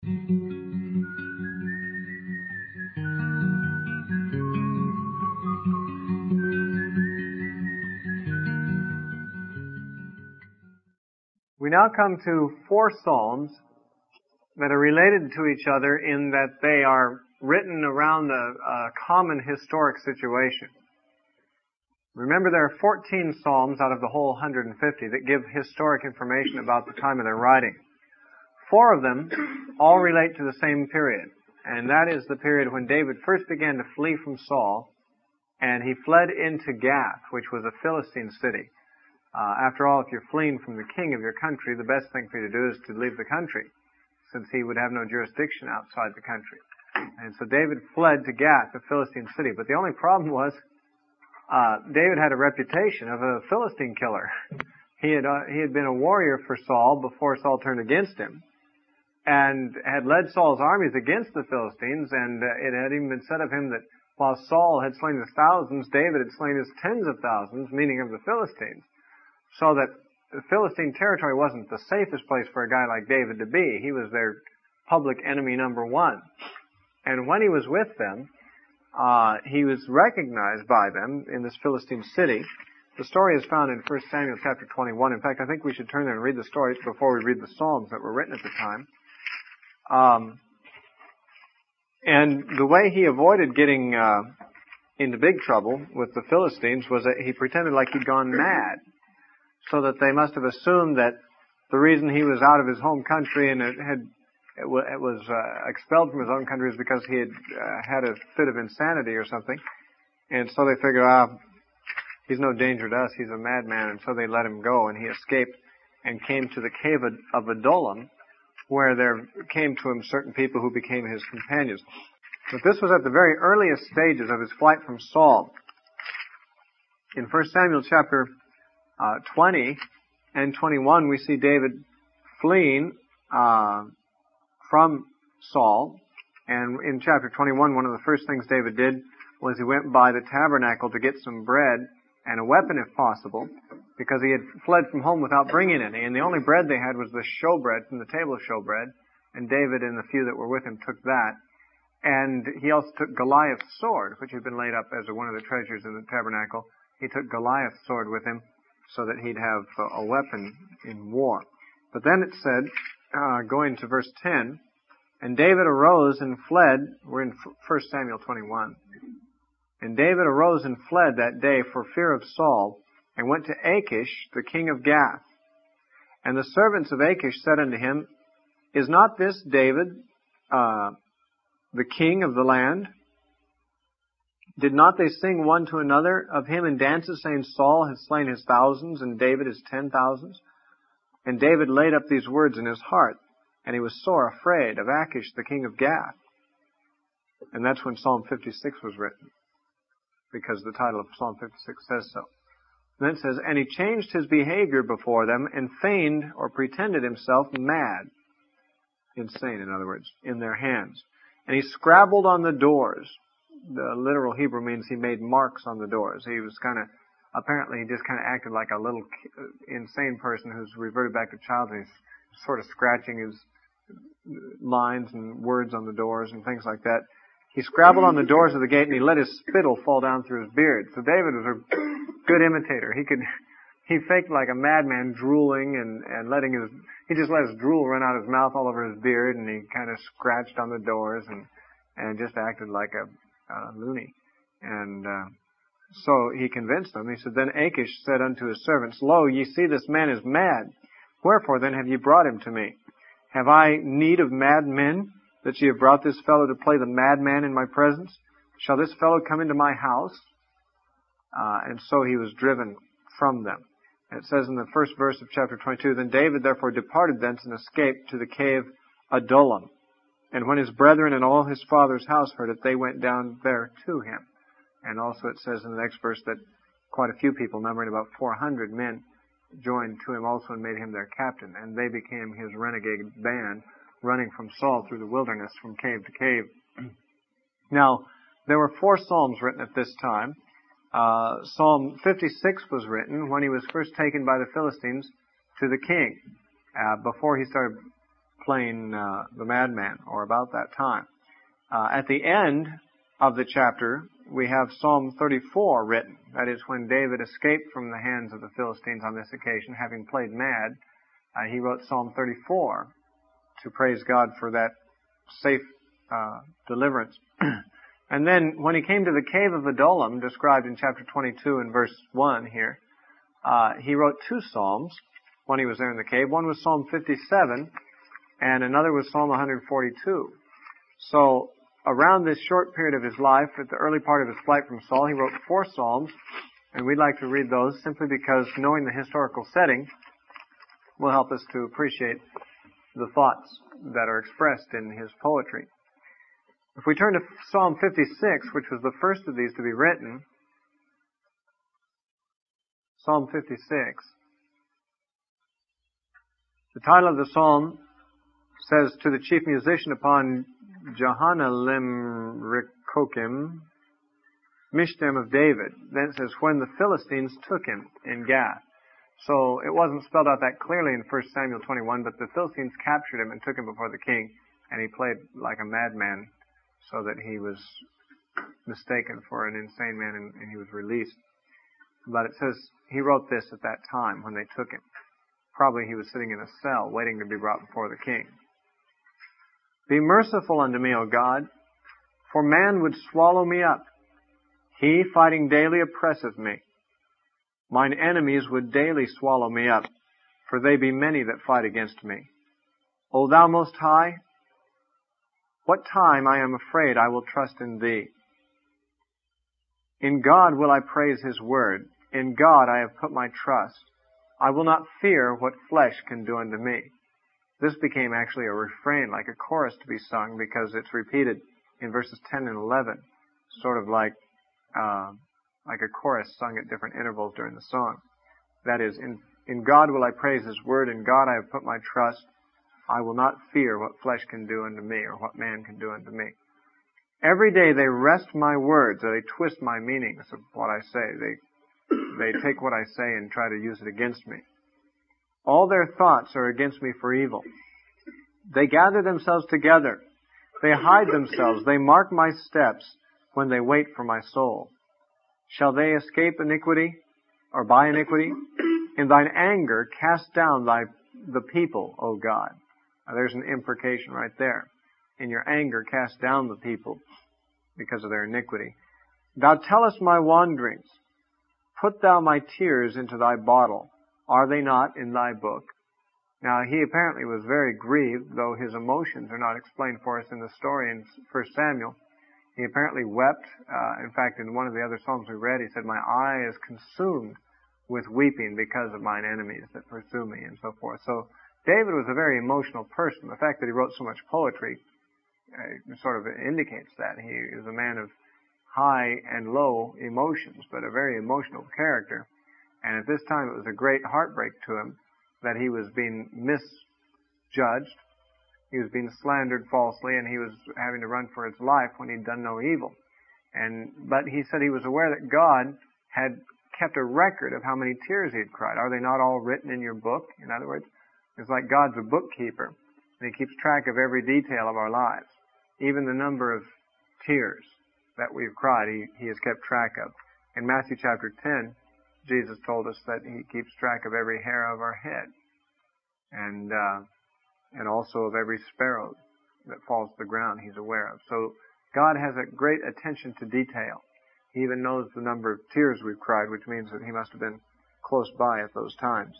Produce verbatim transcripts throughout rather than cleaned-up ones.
We now come to four psalms that are related to each other in that they are written around a, a common historic situation. Remember, there are fourteen psalms out of the whole one hundred fifty that give historic information about the time of their writing. Four of them all relate to the same period, and that is the period when David first began to flee from Saul, and he fled into Gath, which was a Philistine city. Uh, after all, if you're fleeing from the king of your country, the best thing for you to do is to leave the country, since he would have no jurisdiction outside the country. And so David fled to Gath, a Philistine city. But the only problem was, uh, David had a reputation of a Philistine killer. He had, uh, he had been a warrior for Saul before Saul turned against him, and had led Saul's armies against the Philistines, and uh, it had even been said of him that while Saul had slain his thousands, David had slain his tens of thousands, meaning of the Philistines. So that the Philistine territory wasn't the safest place for a guy like David to be. He was their public enemy number one. And when he was with them, uh, he was recognized by them in this Philistine city. The story is found in First Samuel chapter twenty-one. In fact, I think we should turn there and read the story before we read the Psalms that were written at the time. Um, and the way he avoided getting uh, into big trouble with the Philistines was that he pretended like he'd gone mad, so that they must have assumed that the reason he was out of his home country and it had it, w- it was uh, expelled from his own country is because he had uh, had a fit of insanity or something. And so they figured, ah, he's no danger to us, he's a madman, and so they let him go, and he escaped and came to the cave of Adullam, where there came to him certain people who became his companions. But this was at the very earliest stages of his flight from Saul. In First Samuel chapter Uh, twenty and twenty-one, we see David fleeing uh, from Saul. And in chapter twenty-one, one of the first things David did was he went by the tabernacle to get some bread and a weapon if possible, because he had fled from home without bringing any. And the only bread they had was the showbread from the table of showbread. And David and the few that were with him took that. And he also took Goliath's sword, which had been laid up as one of the treasures in the tabernacle. He took Goliath's sword with him, so that he'd have a weapon in war. But then it said, uh, going to verse ten, and David arose and fled. We're in First Samuel twenty-one. And David arose and fled that day for fear of Saul, and went to Achish, the king of Gath. And the servants of Achish said unto him, Is not this David, uh, the king of the land? Did not they sing one to another of him in dances, saying, Saul has slain his thousands, and David his ten thousands? And David laid up these words in his heart, and he was sore afraid of Achish, the king of Gath. And that's when Psalm fifty-six was written, because the title of Psalm fifty-six says so. And then it says, And he changed his behavior before them, and feigned or pretended himself mad. Insane, in other words, in their hands. And he scrabbled on the doors. The literal Hebrew means he made marks on the doors. He was kind of, apparently he just kind of acted like a little insane person who's reverted back to childhood. He's sort of scratching his lines and words on the doors and things like that. He scrabbled on the doors of the gate, and he let his spittle fall down through his beard. So David was a good imitator. He could, he faked like a madman, drooling and, and letting his, he just let his drool run out of his mouth all over his beard, and he kind of scratched on the doors and, and just acted like a, Uh, loony. And uh, so he convinced them. He said, Then Achish said unto his servants, Lo, ye see this man is mad. Wherefore then have ye brought him to me? Have I need of mad men, that ye have brought this fellow to play the madman in my presence? Shall this fellow come into my house? Uh, and so he was driven from them. And it says in the first verse of chapter twenty-two, Then David therefore departed thence and escaped to the cave Adullam. And when his brethren and all his father's house heard it, they went down there to him. And also it says in the next verse that quite a few people, numbering about four hundred men, joined to him also and made him their captain. And they became his renegade band, running from Saul through the wilderness from cave to cave. Now, there were four psalms written at this time. Uh, Psalm fifty-six was written when he was first taken by the Philistines to the king, uh, before he started playing uh, the madman, or about that time. Uh, at the end of the chapter, we have Psalm thirty-four written. That is when David escaped from the hands of the Philistines on this occasion, having played mad. Uh, he wrote Psalm thirty-four to praise God for that safe uh, deliverance. And then when he came to the cave of Adullam, described in chapter twenty-two and verse one here, uh, he wrote two psalms when he was there in the cave. One was Psalm fifty-seven, and another was Psalm one forty-two. So around this short period of his life, at the early part of his flight from Saul, he wrote four psalms, and we'd like to read those simply because knowing the historical setting will help us to appreciate the thoughts that are expressed in his poetry. If we turn to Psalm fifty-six, which was the first of these to be written, Psalm fifty-six, the title of the psalm says, to the chief musician upon Johanalim Rekokim, Mishtem of David. Then it says, when the Philistines took him in Gath. So it wasn't spelled out that clearly in First Samuel twenty-one, but the Philistines captured him and took him before the king, and he played like a madman so that he was mistaken for an insane man, and, and he was released. But it says he wrote this at that time when they took him. Probably he was sitting in a cell waiting to be brought before the king. Be merciful unto me, O God, for man would swallow me up. He, fighting daily, oppresseth me. Mine enemies would daily swallow me up, for they be many that fight against me. O thou Most High, what time I am afraid I will trust in thee. In God will I praise his word. In God I have put my trust. I will not fear what flesh can do unto me. This became actually a refrain, like a chorus to be sung, because it's repeated in verses ten and eleven, sort of like uh, like a chorus sung at different intervals during the song. That is, in, in God will I praise his word, in God I have put my trust. I will not fear what flesh can do unto me, or what man can do unto me. Every day they wrest my words, or they twist my meanings of what I say. They, they take what I say and try to use it against me. All their thoughts are against me for evil. They gather themselves together. They hide themselves. They mark my steps when they wait for my soul. Shall they escape iniquity, or by iniquity? In thine anger cast down thy the people, O God. Now there's an imprecation right there. In your anger cast down the people because of their iniquity. Thou tellest my wanderings. Put thou my tears into thy bottle. Are they not in thy book? Now, he apparently was very grieved, though his emotions are not explained for us in the story in First Samuel. He apparently wept. Uh, in fact, in one of the other Psalms we read, he said, my eye is consumed with weeping because of mine enemies that pursue me, and so forth. So, David was a very emotional person. The fact that he wrote so much poetry uh, sort of indicates that. He is a man of high and low emotions, but a very emotional character. And at this time it was a great heartbreak to him that he was being misjudged. He was being slandered falsely, and he was having to run for his life when he'd done no evil. And but he said he was aware that God had kept a record of how many tears he had cried. Are they not all written in your book? In other words, it's like God's a bookkeeper, and he keeps track of every detail of our lives. Even the number of tears that we've cried, he, he has kept track of. In Matthew chapter ten, Jesus told us that he keeps track of every hair of our head, and uh, and also of every sparrow that falls to the ground he's aware of. So God has a great attention to detail. He even knows the number of tears we've cried, which means that he must have been close by at those times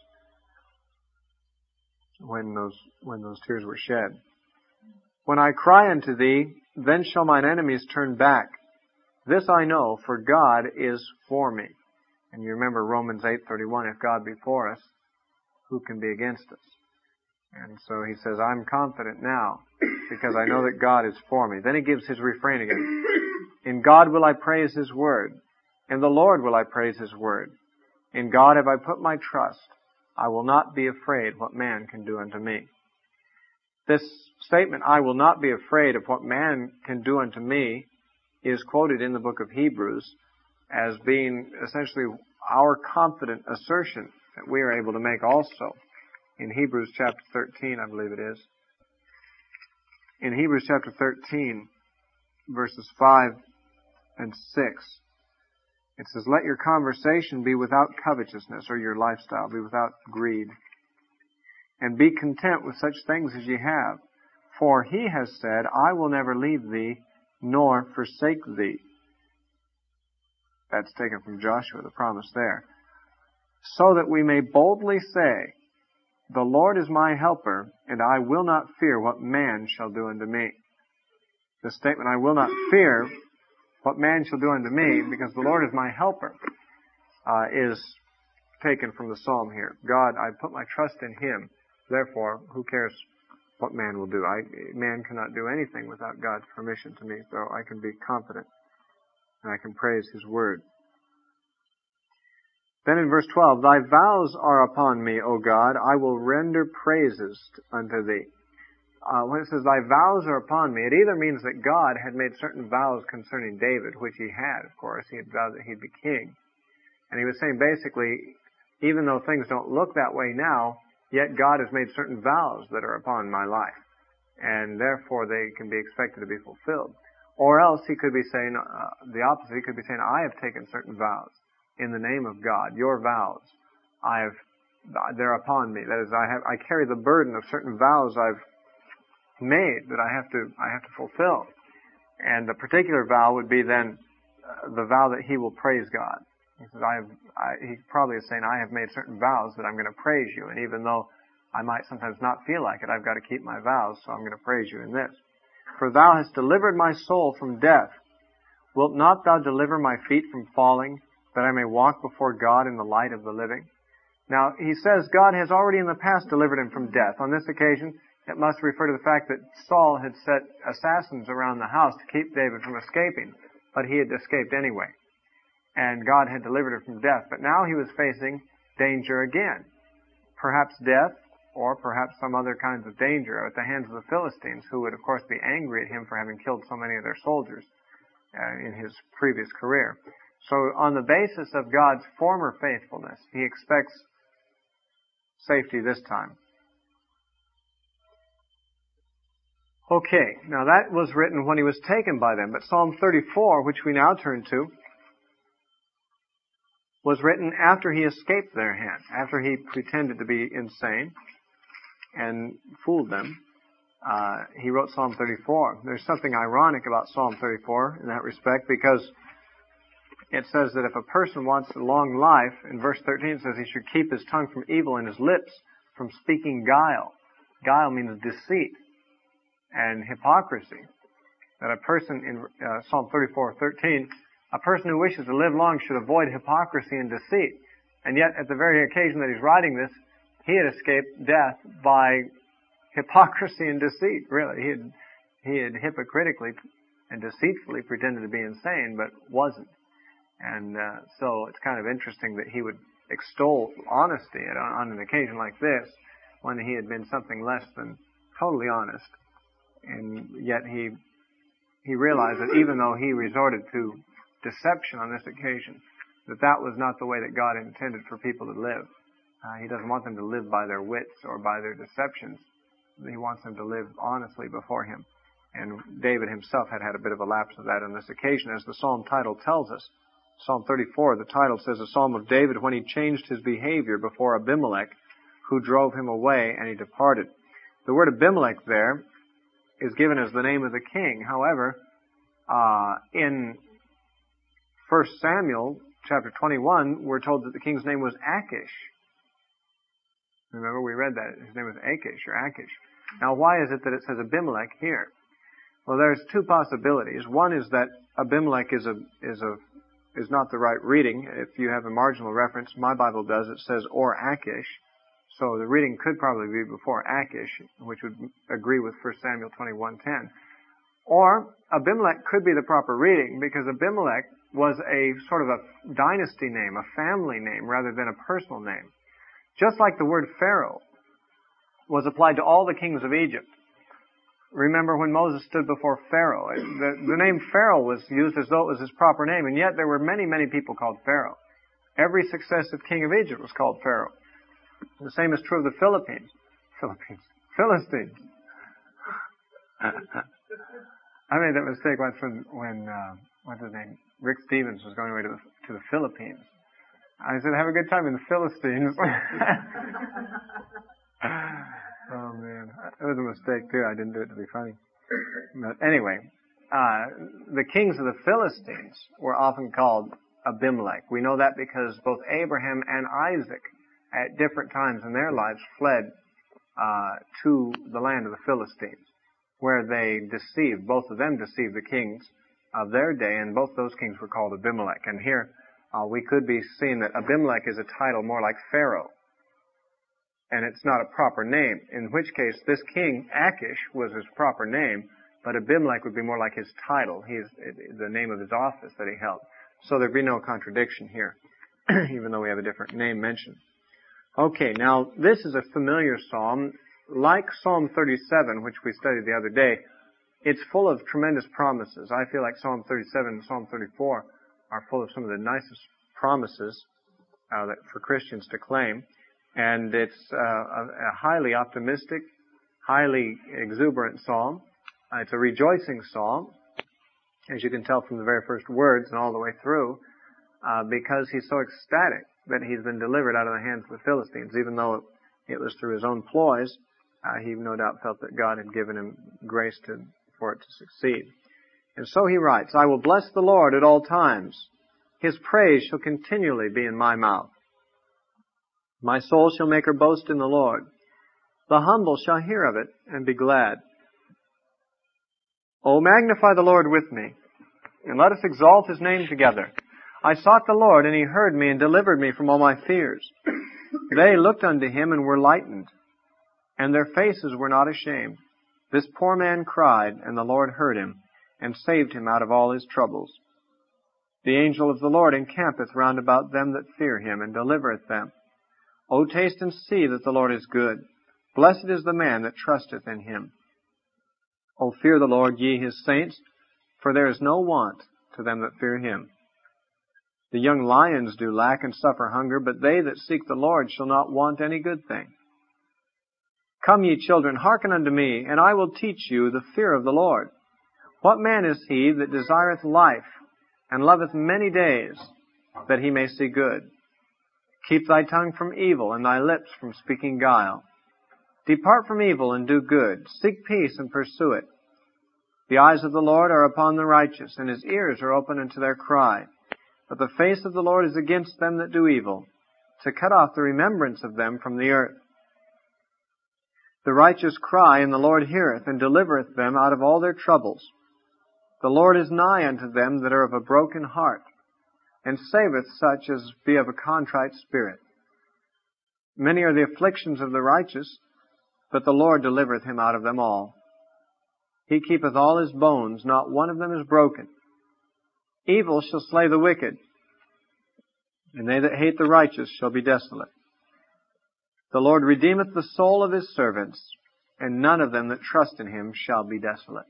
when those when those tears were shed. When I cry unto thee, then shall mine enemies turn back. This I know, for God is for me. And you remember Romans eight thirty-one, if God be for us, who can be against us? And so he says, I'm confident now, because I know that God is for me. Then he gives his refrain again. In God will I praise his word. In the Lord will I praise his word. In God have I put my trust. I will not be afraid what man can do unto me. This statement, I will not be afraid of what man can do unto me, is quoted in the book of Hebrews as being essentially our confident assertion that we are able to make also. In Hebrews chapter thirteen, I believe it is. in Hebrews chapter thirteen, verses five and six. It says, let your conversation be without covetousness, or your lifestyle be without greed. And be content with such things as ye have. For he has said, I will never leave thee, nor forsake thee. That's taken from Joshua, the promise there. So that we may boldly say, the Lord is my helper, and I will not fear what man shall do unto me. The statement, I will not fear what man shall do unto me, because the Lord is my helper, uh, is taken from the psalm here. God, I put my trust in Him. Therefore, who cares what man will do? I, man cannot do anything without God's permission to me, so I can be confident and I can praise His word. Then in verse twelve, thy vows are upon me, O God. I will render praises unto thee. Uh, when it says, thy vows are upon me, it either means that God had made certain vows concerning David, which he had, of course. He had vowed that he'd be king. And he was saying basically, even though things don't look that way now, yet God has made certain vows that are upon my life. And therefore they can be expected to be fulfilled. Or else he could be saying uh, the opposite. He could be saying, I have taken certain vows in the name of God. Your vows, I have, they're upon me. That is, I have, I carry the burden of certain vows I've made that I have to, I have to fulfill. And the particular vow would be then uh, the vow that he will praise God. He says, I have, I, he probably is saying, I have made certain vows that I'm going to praise you. And even though I might sometimes not feel like it, I've got to keep my vows, so I'm going to praise you in this. For thou hast delivered my soul from death. Wilt not thou deliver my feet from falling, that I may walk before God in the light of the living? Now, he says God has already in the past delivered him from death. On this occasion, it must refer to the fact that Saul had set assassins around the house to keep David from escaping, but he had escaped anyway. And God had delivered him from death. But now he was facing danger again. Perhaps death, or perhaps some other kinds of danger at the hands of the Philistines, who would of course be angry at him for having killed so many of their soldiers uh, in his previous career. So on the basis of God's former faithfulness, he expects safety this time. Okay, now that was written when he was taken by them, but Psalm thirty-four, which we now turn to, was written after he escaped their hand, after he pretended to be insane and fooled them. Uh, he wrote Psalm thirty-four. There's something ironic about Psalm thirty-four in that respect, because it says that if a person wants a long life, in verse thirteen it says he should keep his tongue from evil and his lips from speaking guile. Guile means deceit and hypocrisy. That a person in uh, Psalm thirty-four thirteen, a person who wishes to live long should avoid hypocrisy and deceit. And yet, at the very occasion that he's writing this, he had escaped death by hypocrisy and deceit. Really, he had he had hypocritically and deceitfully pretended to be insane, but wasn't. And uh, so it's kind of interesting that he would extol honesty on, on an occasion like this, when he had been something less than totally honest. And yet he he realized that even though he resorted to deception on this occasion, that that was not the way that God intended for people to live. Uh, he doesn't want them to live by their wits or by their deceptions. He wants them to live honestly before him. And David himself had had a bit of a lapse of that on this occasion, as the psalm title tells us. Psalm thirty-four, the title says, a psalm of David when he changed his behavior before Abimelech, who drove him away, and he departed. The word Abimelech there is given as the name of the king. However, uh, in First Samuel chapter twenty-one, we're told that the king's name was Achish. Remember, we read that. His name was Achish, or Achish. Now, why is it that it says Abimelech here? Well, there's two possibilities. One is that Abimelech is a is a is not the right reading. If you have a marginal reference, my Bible does, it says or Achish. So the reading could probably be before Achish, which would agree with First Samuel twenty-one ten. Or Abimelech could be the proper reading, because Abimelech was a sort of a dynasty name, a family name, rather than a personal name. Just like the word Pharaoh was applied to all the kings of Egypt. Remember when Moses stood before Pharaoh, the, the name Pharaoh was used as though it was his proper name, and yet there were many, many people called Pharaoh. Every successive king of Egypt was called Pharaoh. The same is true of the Philippines. Philippines. Philistines. I made that mistake once when, when uh, what's his name? Rick Stevens was going away to the, to the Philippines. I said, have a good time in the Philistines. Oh man, it was a mistake too. I didn't do it to be funny. But anyway, uh, the kings of the Philistines were often called Abimelech. We know that because both Abraham and Isaac at different times in their lives fled uh, to the land of the Philistines, where they deceived, both of them deceived the kings of their day, and both those kings were called Abimelech. And here uh, we could be seeing that Abimelech is a title more like Pharaoh, and it's not a proper name, in which case this king, Achish, was his proper name, but Abimelech would be more like his title. He's the name of his office that he held. So there'd be no contradiction here, even though we have a different name mentioned. Okay, now this is a familiar psalm. Like Psalm thirty-seven, which we studied the other day, it's full of tremendous promises. I feel like Psalm thirty-seven and Psalm thirty-four are full of some of the nicest promises uh, that for Christians to claim. And it's uh, a, a highly optimistic, highly exuberant psalm. Uh, it's a rejoicing psalm, as you can tell from the very first words and all the way through, uh, because he's so ecstatic that he's been delivered out of the hands of the Philistines. Even though it was through his own ploys, uh, he no doubt felt that God had given him grace to, for it to succeed. And so he writes, I will bless the Lord at all times. His praise shall continually be in my mouth. My soul shall make her boast in the Lord. The humble shall hear of it and be glad. O magnify the Lord with me, and let us exalt his name together. I sought the Lord, and he heard me and delivered me from all my fears. They looked unto him and were lightened, and their faces were not ashamed. This poor man cried, and the Lord heard him, and saved him out of all his troubles. The angel of the Lord encampeth round about them that fear him, and delivereth them. O taste and see that the Lord is good. Blessed is the man that trusteth in him. O fear the Lord, ye his saints, for there is no want to them that fear him. The young lions do lack and suffer hunger, but they that seek the Lord shall not want any good thing. Come, ye children, hearken unto me, and I will teach you the fear of the Lord. What man is he that desireth life, and loveth many days, that he may see good? Keep thy tongue from evil, and thy lips from speaking guile. Depart from evil and do good. Seek peace and pursue it. The eyes of the Lord are upon the righteous, and his ears are open unto their cry. But the face of the Lord is against them that do evil, to cut off the remembrance of them from the earth. The righteous cry, and the Lord heareth, and delivereth them out of all their troubles. The Lord is nigh unto them that are of a broken heart, and saveth such as be of a contrite spirit. Many are the afflictions of the righteous, but the Lord delivereth him out of them all. He keepeth all his bones, not one of them is broken. Evil shall slay the wicked, and they that hate the righteous shall be desolate. The Lord redeemeth the soul of his servants, and none of them that trust in him shall be desolate.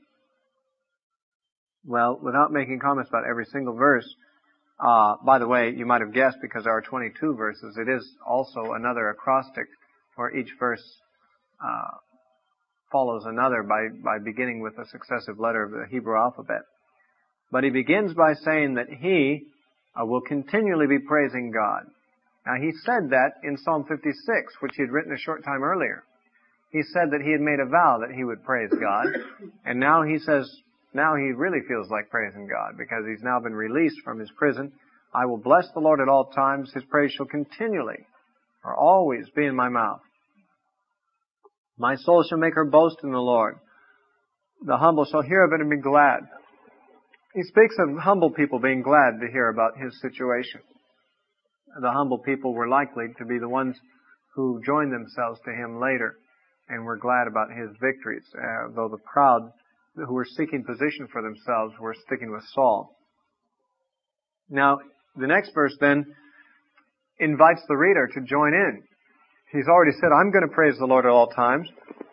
Well, without making comments about every single verse, uh, by the way, you might have guessed because there are twenty-two verses, it is also another acrostic where each verse uh, follows another by, by beginning with a successive letter of the Hebrew alphabet. But he begins by saying that he uh, will continually be praising God. Now he said that in Psalm fifty-six, which he had written a short time earlier. He said that he had made a vow that he would praise God, and now he says, now he really feels like praising God because he's now been released from his prison. I will bless the Lord at all times. His praise shall continually or always be in my mouth. My soul shall make her boast in the Lord. The humble shall hear of it and be glad. He speaks of humble people being glad to hear about his situation. The humble people were likely to be the ones who joined themselves to him later and were glad about his victories, uh, though the proud who were seeking position for themselves were sticking with Saul. Now, the next verse then invites the reader to join in. He's already said, I'm going to praise the Lord at all times.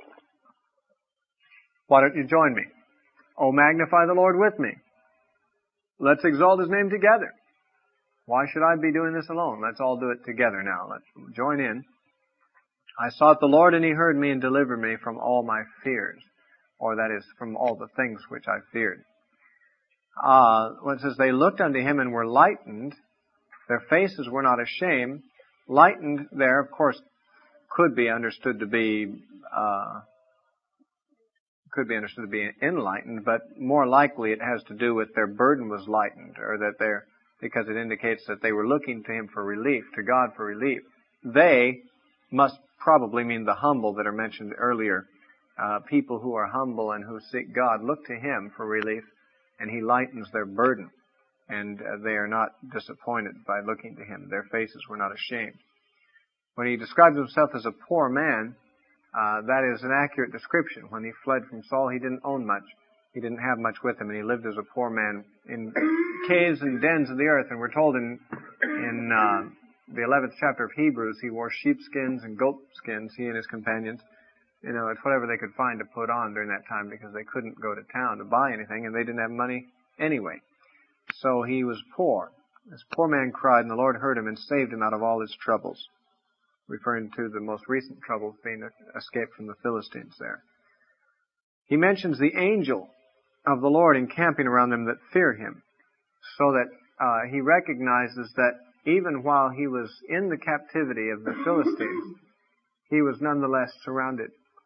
Why don't you join me? Oh, magnify the Lord with me. Let's exalt his name together. Why should I be doing this alone? Let's all do it together now. Let's join in. I sought the Lord, and he heard me and delivered me from all my fears. or that is, from all the things which I feared. Uh, when it says, they looked unto him and were lightened, their faces were not ashamed. Lightened there, of course, could be understood to be, uh, could be understood to be enlightened, but more likely it has to do with their burden was lightened, or that they're, because it indicates that they were looking to him for relief, to God for relief. They must probably mean the humble that are mentioned earlier. Uh, people who are humble and who seek God look to him for relief, and he lightens their burden. And uh, they are not disappointed by looking to him. Their faces were not ashamed. When he describes himself as a poor man, uh, that is an accurate description. When he fled from Saul, he didn't own much. He didn't have much with him, and he lived as a poor man in caves and dens of the earth. And we're told in in uh, the eleventh chapter of Hebrews, he wore sheepskins and goat skins, he and his companions. You know, it's whatever they could find to put on during that time, because they couldn't go to town to buy anything, and they didn't have money anyway. So he was poor. This poor man cried, and the Lord heard him and saved him out of all his troubles, referring to the most recent troubles being escaped from the Philistines there. He mentions the angel of the Lord encamping around them that fear him, so that uh, he recognizes that even while he was in the captivity of the Philistines, he was nonetheless surrounded.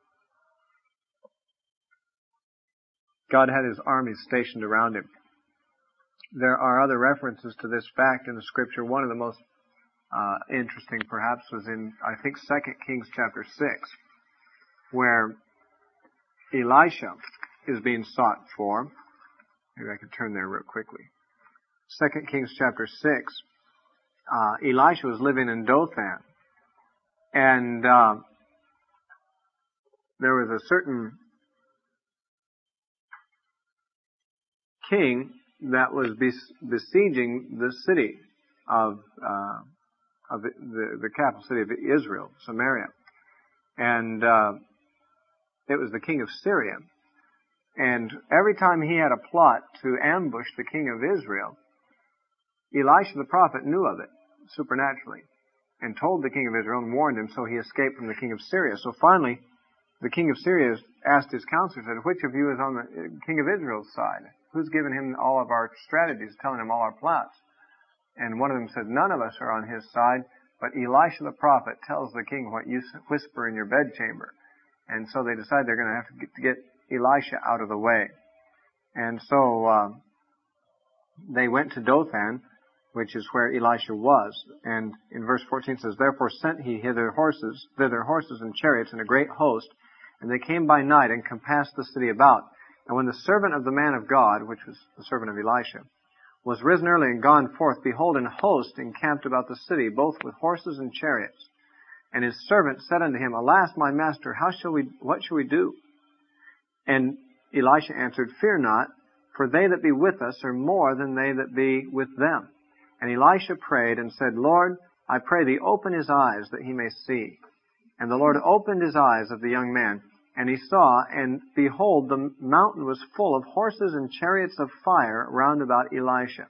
God had his armies stationed around him. There are other references to this fact in the Scripture. One of the most uh, interesting, perhaps, was in, I think, Second Kings chapter six, where Elisha is being sought for. Maybe I can turn there real quickly. Second Kings chapter six. Uh, Elisha was living in Dothan, and uh, there was a certain king that was besieging the city of uh, of the, the, the capital city of Israel, Samaria, and uh, it was the king of Syria. And every time he had a plot to ambush the king of Israel, Elisha the prophet knew of it supernaturally and told the king of Israel and warned him, so he escaped from the king of Syria. So finally, the king of Syria asked his counselors, said, which of you is on the king of Israel's side? Who's given him all of our strategies, telling him all our plots? And one of them said, none of us are on his side, but Elisha the prophet tells the king what you whisper in your bedchamber. And so they decide they're going to have to get, to get Elisha out of the way. And so uh, they went to Dothan, which is where Elisha was. And in verse fourteen it says, therefore sent he hither horses, thither horses and chariots and a great host, and they came by night and compassed the city about. And when the servant of the man of God, which was the servant of Elisha, was risen early and gone forth, behold, an host encamped about the city, both with horses and chariots. And his servant said unto him, alas, my master, how shall we, what shall we do? And Elisha answered, fear not, for they that be with us are more than they that be with them. And Elisha prayed and said, Lord, I pray thee, open his eyes that he may see. And the Lord opened his eyes of the young man, and he saw, and behold, the mountain was full of horses and chariots of fire round about Elisha.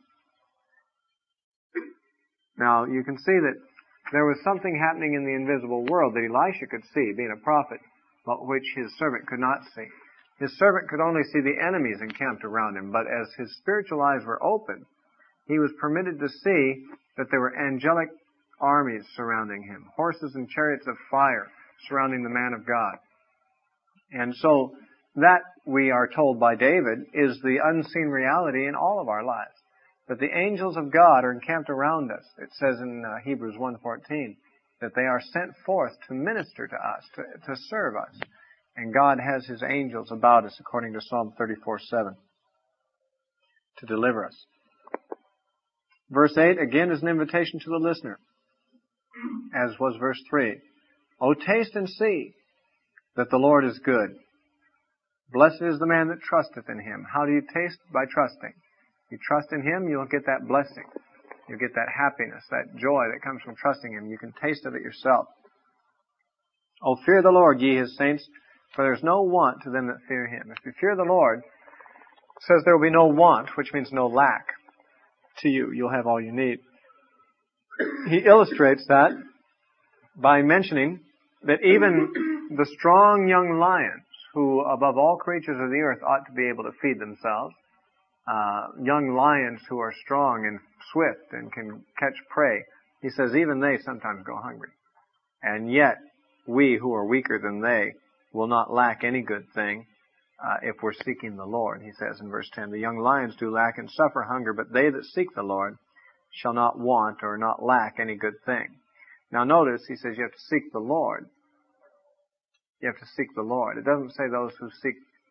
Now, you can see that there was something happening in the invisible world that Elisha could see, being a prophet, but which his servant could not see. His servant could only see the enemies encamped around him, but as his spiritual eyes were opened, he was permitted to see that there were angelic armies surrounding him, horses and chariots of fire surrounding the man of God. And so that, we are told by David, is the unseen reality in all of our lives. That the angels of God are encamped around us. It says in uh, Hebrews one fourteen that they are sent forth to minister to us, to, to serve us. And God has his angels about us, according to Psalm thirty-four seven, to deliver us. Verse eight, again, is an invitation to the listener, as was verse three. O taste and see that the Lord is good. Blessed is the man that trusteth in him. How do you taste? By trusting. You trust in him, you'll get that blessing. You'll get that happiness, that joy that comes from trusting him. You can taste of it yourself. O fear the Lord, ye his saints, for there is no want to them that fear him. If you fear the Lord, it says there will be no want, which means no lack to you. You'll have all you need. He illustrates that by mentioning that even the strong young lions who, above all creatures of the earth, ought to be able to feed themselves. Uh, young lions who are strong and swift and can catch prey. He says even they sometimes go hungry. And yet, we who are weaker than they will not lack any good thing uh, if we're seeking the Lord. He says in verse ten, the young lions do lack and suffer hunger, but they that seek the Lord shall not want or not lack any good thing. Now notice, he says you have to seek the Lord. You have to seek the Lord. It doesn't say those who seek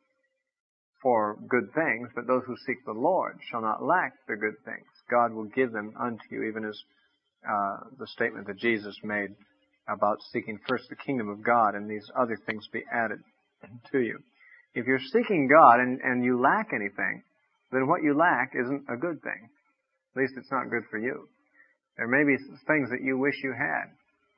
for good things, but those who seek the Lord shall not lack the good things. God will give them unto you, even as uh, the statement that Jesus made about seeking first the kingdom of God and these other things be added to you. If you're seeking God and, and you lack anything, then what you lack isn't a good thing. At least it's not good for you. There may be things that you wish you had.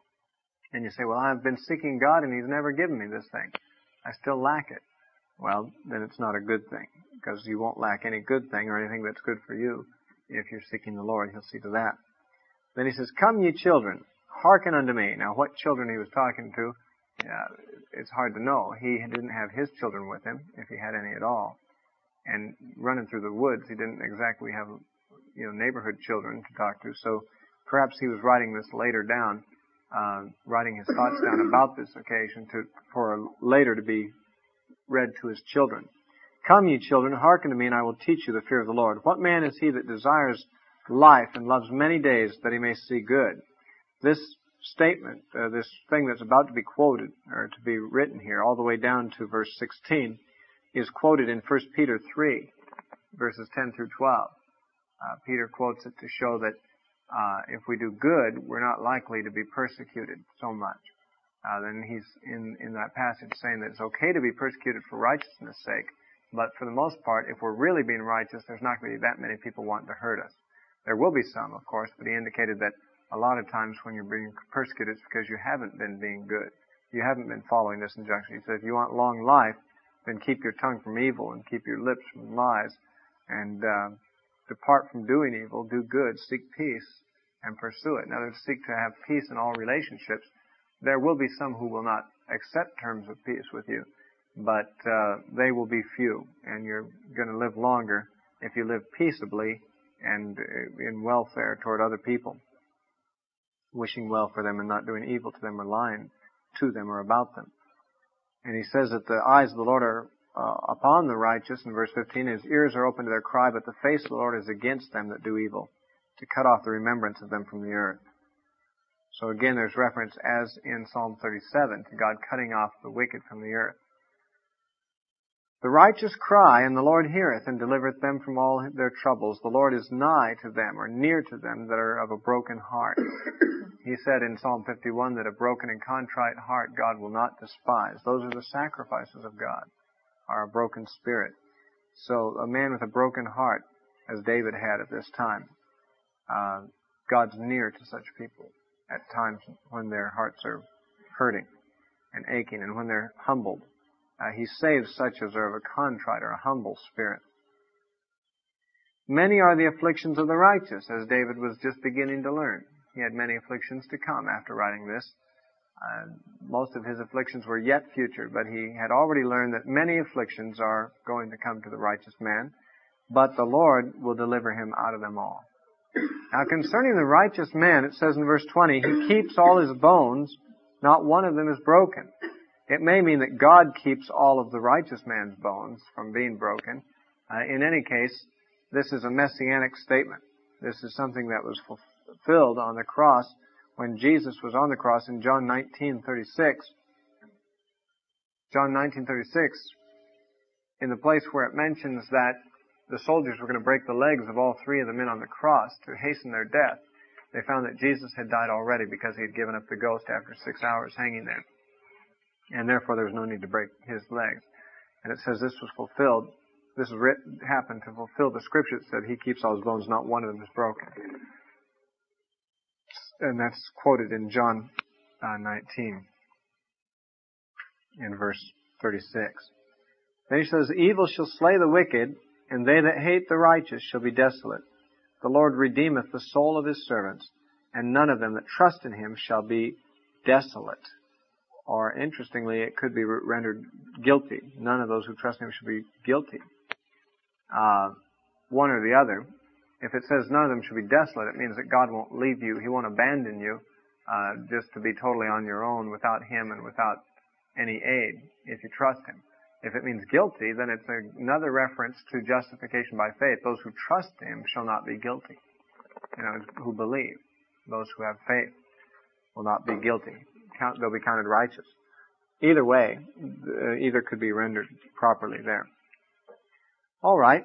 And you say, well, I've been seeking God and He's never given me this thing. I still lack it. Well, then it's not a good thing, because you won't lack any good thing or anything that's good for you if you're seeking the Lord. He'll see to that. Then he says, come ye children, hearken unto me. Now, what children he was talking to, uh, it's hard to know. He didn't have his children with him, if he had any at all. And running through the woods, he didn't exactly have, you know, neighborhood children to talk to. So perhaps he was writing this later down, uh, writing his thoughts down about this occasion to, for later to be read to his children. Come ye children, hearken to me, and I will teach you the fear of the Lord. What man is he that desires life and loves many days that he may see good? This statement, uh, this thing that's about to be quoted, or to be written here, all the way down to verse sixteen, is quoted in First Peter three, verses ten through twelve. Uh, Peter quotes it to show that uh, if we do good, we're not likely to be persecuted so much. Uh, then he's in, in that passage saying that it's okay to be persecuted for righteousness' sake, but for the most part, if we're really being righteous, there's not going to be that many people wanting to hurt us. There will be some, of course, but he indicated that a lot of times when you're being persecuted, it's because you haven't been being good. You haven't been following this injunction. He said, if you want long life, then keep your tongue from evil and keep your lips from lies, and uh, depart from doing evil, do good, seek peace, and pursue it. In other words, seek to have peace in all relationships. There will be some who will not accept terms of peace with you, but uh, they will be few, and you're going to live longer if you live peaceably and in welfare toward other people, wishing well for them and not doing evil to them or lying to them or about them. And he says that the eyes of the Lord are uh, upon the righteous, in verse fifteen, his ears are open to their cry, but the face of the Lord is against them that do evil, to cut off the remembrance of them from the earth. So again, there's reference, as in Psalm thirty-seven, to God cutting off the wicked from the earth. The righteous cry, and the Lord heareth, and delivereth them from all their troubles. The Lord is nigh to them, or near to them, that are of a broken heart. He said in Psalm fifty-one that a broken and contrite heart God will not despise. Those are the sacrifices of God, are a broken spirit. So a man with a broken heart, as David had at this time, uh, God's near to such people at times when their hearts are hurting and aching, and when they're humbled. Uh, he saves such as are of a contrite or a humble spirit. Many are the afflictions of the righteous, as David was just beginning to learn. He had many afflictions to come after writing this. Uh, most of his afflictions were yet future, but he had already learned that many afflictions are going to come to the righteous man, but the Lord will deliver him out of them all. Now, concerning the righteous man, it says in verse twenty, he keeps all his bones, not one of them is broken. It may mean that God keeps all of the righteous man's bones from being broken. Uh, in any case, this is a messianic statement. This is something that was fulfilled on the cross when Jesus was on the cross in John nineteen thirty-six. John nineteen thirty-six, in the place where it mentions that the soldiers were going to break the legs of all three of the men on the cross to hasten their death, they found that Jesus had died already because he had given up the ghost after six hours hanging there. And therefore there was no need to break his legs. And it says this was fulfilled. This written, happened to fulfill the scripture that said he keeps all his bones, not one of them is broken. And that's quoted in John uh, nineteen in verse thirty-six. Then he says, evil shall slay the wicked, and they that hate the righteous shall be desolate. The Lord redeemeth the soul of his servants, and none of them that trust in him shall be desolate. Or, interestingly, it could be rendered guilty. None of those who trust Him should be guilty. Uh, one or the other. If it says none of them should be desolate, it means that God won't leave you. He won't abandon you uh, just to be totally on your own without Him and without any aid if you trust Him. If it means guilty, then it's another reference to justification by faith. Those who trust Him shall not be guilty. You know, who believe. Those who have faith will not be guilty. Count, they'll be counted righteous. Either way, uh, either could be rendered properly there. All right.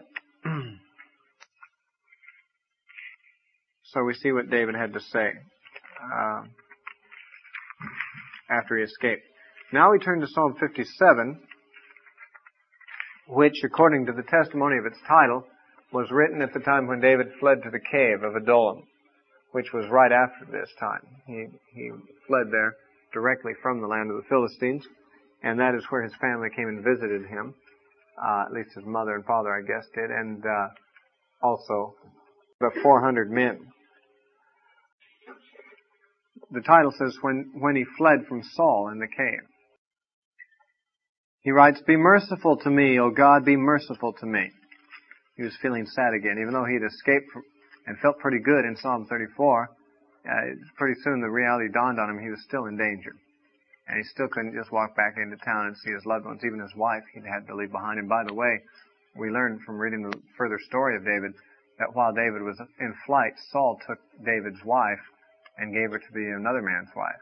So we see what David had to say uh, after he escaped. Now we turn to Psalm fifty-seven, which, according to the testimony of its title, was written at the time when David fled to the cave of Adullam, which was right after this time. He, he fled there directly from the land of the Philistines, and that is where his family came and visited him. Uh, at least his mother and father, I guess, did, and uh, also the four hundred men. The title says, when, when he fled from Saul in the cave. He writes, "Be merciful to me, O God, be merciful to me." He was feeling sad again, even though he'd escaped from, and felt pretty good in Psalm thirty-four. Uh, pretty soon the reality dawned on him he was still in danger. And he still couldn't just walk back into town and see his loved ones. Even his wife he'd had to leave behind. And by the way, we learned from reading the further story of David that while David was in flight, Saul took David's wife and gave her to be another man's wife.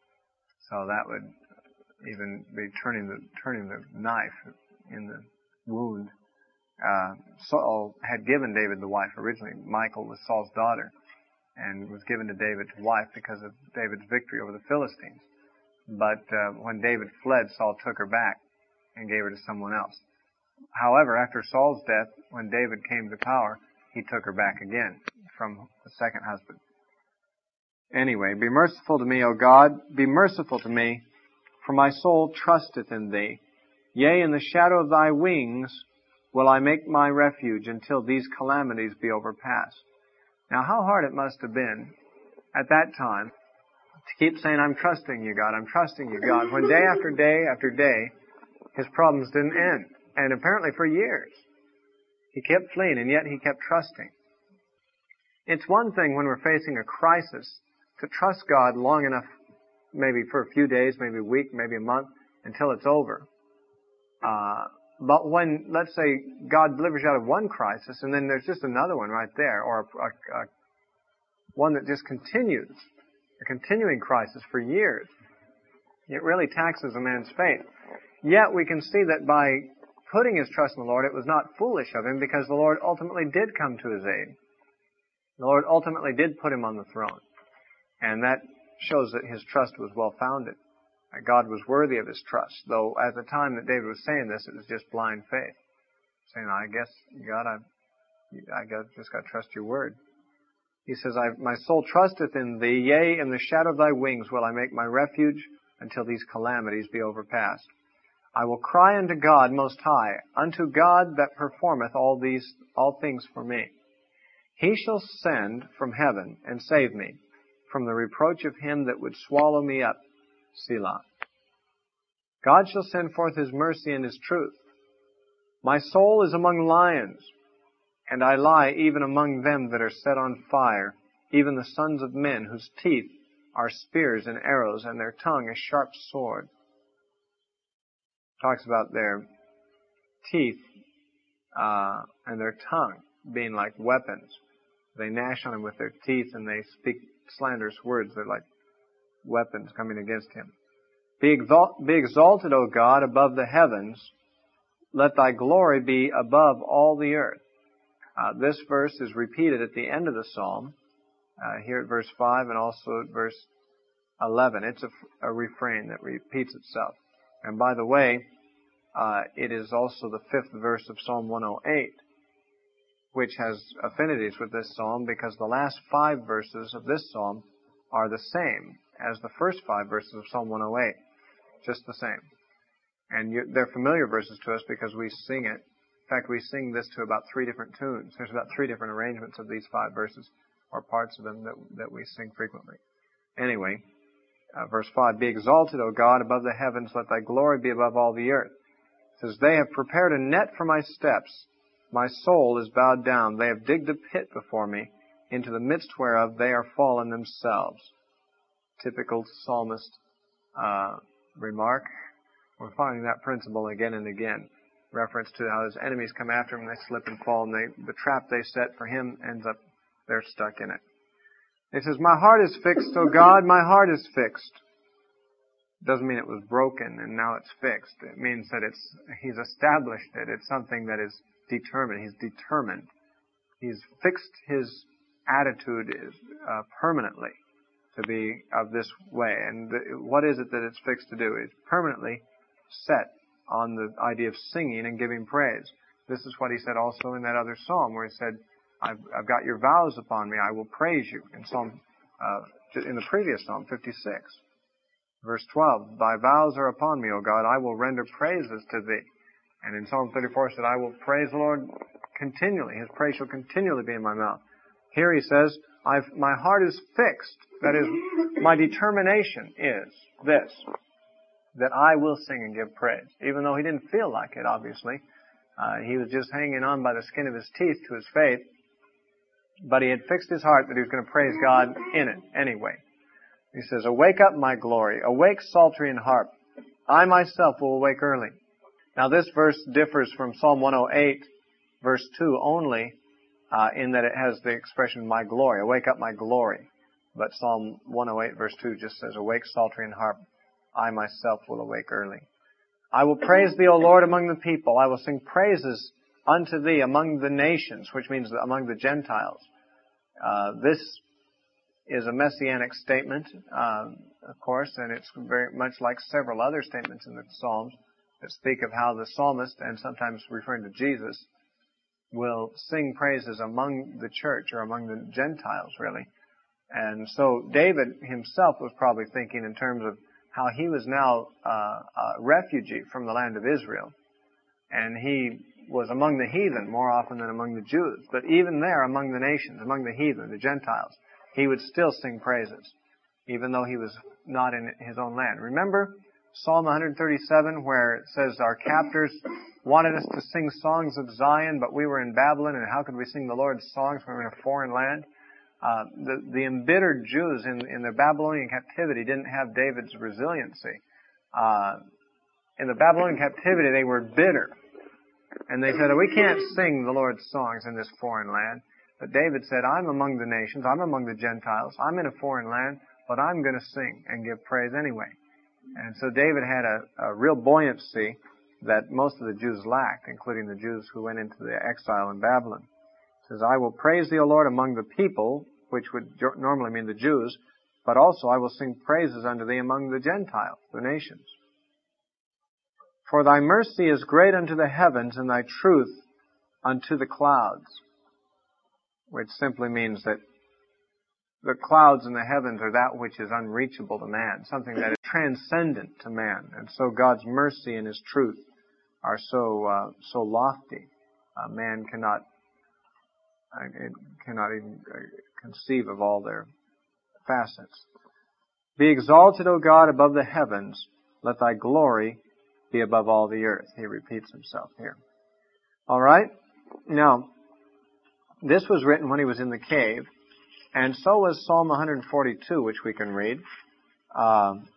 So that would even be turning the turning the knife in the wound. Uh, Saul had given David the wife originally. Michal was Saul's daughter and was given to David to wife because of David's victory over the Philistines. But uh, when David fled, Saul took her back and gave her to someone else. However, after Saul's death, when David came to power, he took her back again from the second husband. Anyway, be merciful to me, O God, be merciful to me, for my soul trusteth in Thee. Yea, in the shadow of Thy wings will I make my refuge until these calamities be overpassed. Now, how hard it must have been at that time to keep saying, I'm trusting You, God, I'm trusting You, God, when day after day after day, his problems didn't end. And apparently for years. He kept fleeing, and yet he kept trusting. It's one thing when we're facing a crisis to trust God long enough, maybe for a few days, maybe a week, maybe a month, until it's over. Uh, but when, let's say, God delivers you out of one crisis, and then there's just another one right there, or a, a, a, one that just continues, a continuing crisis for years, it really taxes a man's faith. Yet we can see that by putting his trust in the Lord, it was not foolish of him, because the Lord ultimately did come to his aid. The Lord ultimately did put him on the throne. And that shows that his trust was well-founded. God was worthy of his trust, though at the time that David was saying this, it was just blind faith. Saying, I guess, God, I, I got, just got to trust Your word. He says, I, my soul trusteth in Thee, yea, in the shadow of Thy wings will I make my refuge until these calamities be overpassed. I will cry unto God Most High, unto God that performeth all these, all things for me. He shall send from heaven and save me from the reproach of him that would swallow me up. Selah. God shall send forth His mercy and His truth. My soul is among lions, and I lie even among them that are set on fire, even the sons of men, whose teeth are spears and arrows, and their tongue a sharp sword. Talks about their teeth uh, and their tongue being like weapons. They gnash on him with their teeth, and they speak slanderous words. They're like weapons coming against him. Be, exalt- be exalted, O God, above the heavens. Let Thy glory be above all the earth. Uh, this verse is repeated at the end of the psalm, uh, here at verse five and also at verse eleven. It's a, a refrain that repeats itself. And by the way, uh, it is also the fifth verse of Psalm one oh eight, which has affinities with this psalm because the last five verses of this psalm are the same as the first five verses of Psalm one oh eight. Just the same. And you, they're familiar verses to us because we sing it. In fact, we sing this to about three different tunes. There's about three different arrangements of these five verses, or parts of them that, that we sing frequently. Anyway, Uh, verse five, Be exalted, O God, above the heavens, let thy glory be above all the earth. It says, They have prepared a net for my steps. My soul is bowed down. They have digged a pit before me, into the midst whereof they are fallen themselves. Typical psalmist uh, remark. We're finding that principle again and again. Reference to how his enemies come after him, they slip and fall, and they, the trap they set for him ends up, they're stuck in it. It says, My heart is fixed, O God, my heart is fixed. Doesn't mean it was broken and now it's fixed. It means that it's, he's established it. It's something that is determined. He's determined. He's fixed his attitude is, uh, permanently to be of this way. And the, what is it that it's fixed to do? It's permanently set on the idea of singing and giving praise. This is what he said also in that other psalm where he said, I've, I've got your vows upon me. I will praise you. In Psalm, uh, in the previous Psalm, fifty-six. Verse twelve, Thy vows are upon me, O God. I will render praises to thee. And in Psalm thirty-four, it said, I will praise the Lord continually. His praise shall continually be in my mouth. Here he says, I've, my heart is fixed. That is, my determination is this, that I will sing and give praise. Even though he didn't feel like it, obviously. Uh, he was just hanging on by the skin of his teeth to his faith. But he had fixed his heart that he was going to praise God in it anyway. He says, Awake up, my glory. Awake, psaltery and harp. I myself will awake early. Now this verse differs from Psalm one oh eight, verse two only, uh, in that it has the expression, my glory. Awake up, my glory. But Psalm one oh eight, verse two just says, Awake, psaltery and harp. I myself will awake early. I will praise thee, O Lord, among the people. I will sing praises unto thee among the nations, which means among the Gentiles. Uh, this is a messianic statement, um, of course, and it's very much like several other statements in the Psalms that speak of how the psalmist, and sometimes referring to Jesus, will sing praises among the church or among the Gentiles, really. And so David himself was probably thinking in terms of how he was now uh, a refugee from the land of Israel, and he was among the heathen more often than among the Jews. But even there, among the nations, among the heathen, the Gentiles, he would still sing praises, even though he was not in his own land. Remember Psalm one thirty-seven, where it says, Our captors wanted us to sing songs of Zion, but we were in Babylon, and how could we sing the Lord's songs when we were in a foreign land? Uh, the, the embittered Jews in, in the Babylonian captivity didn't have David's resiliency. Uh, in the Babylonian captivity, they were bitter. And they said, we can't sing the Lord's songs in this foreign land. But David said, I'm among the nations, I'm among the Gentiles, I'm in a foreign land, but I'm going to sing and give praise anyway. And so David had a, a real buoyancy that most of the Jews lacked, including the Jews who went into the exile in Babylon. It says, I will praise thee, O Lord, among the people, which would normally mean the Jews, but also I will sing praises unto thee among the Gentiles, the nations. For thy mercy is great unto the heavens, and thy truth unto the clouds. Which simply means that the clouds in the heavens are that which is unreachable to man, something that is transcendent to man. And so God's mercy and His truth are so uh, so lofty, uh, man cannot uh, cannot even uh, conceive of all their facets. Be exalted, O God, above the heavens. Let thy glory be above all the earth. He repeats himself here. All right. Now, this was written when he was in the cave, and so was Psalm one forty-two, which we can read. Um,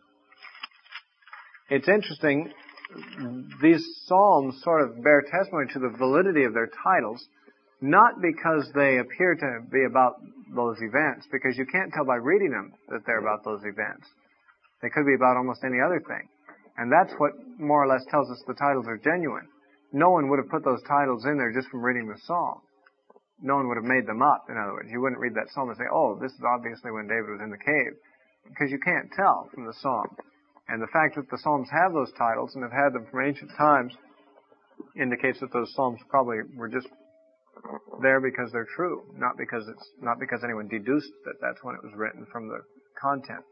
it's interesting. These psalms sort of bear testimony to the validity of their titles, not because they appear to be about those events, because you can't tell by reading them that they're about those events. They could be about almost any other thing. And that's what more or less tells us the titles are genuine. No one would have put those titles in there just from reading the psalm. No one would have made them up, in other words. You wouldn't read that psalm and say, oh, this is obviously when David was in the cave. Because you can't tell from the psalm. And the fact that the psalms have those titles and have had them from ancient times indicates that those psalms probably were just there because they're true, not because it's not because anyone deduced that that's when it was written from the content.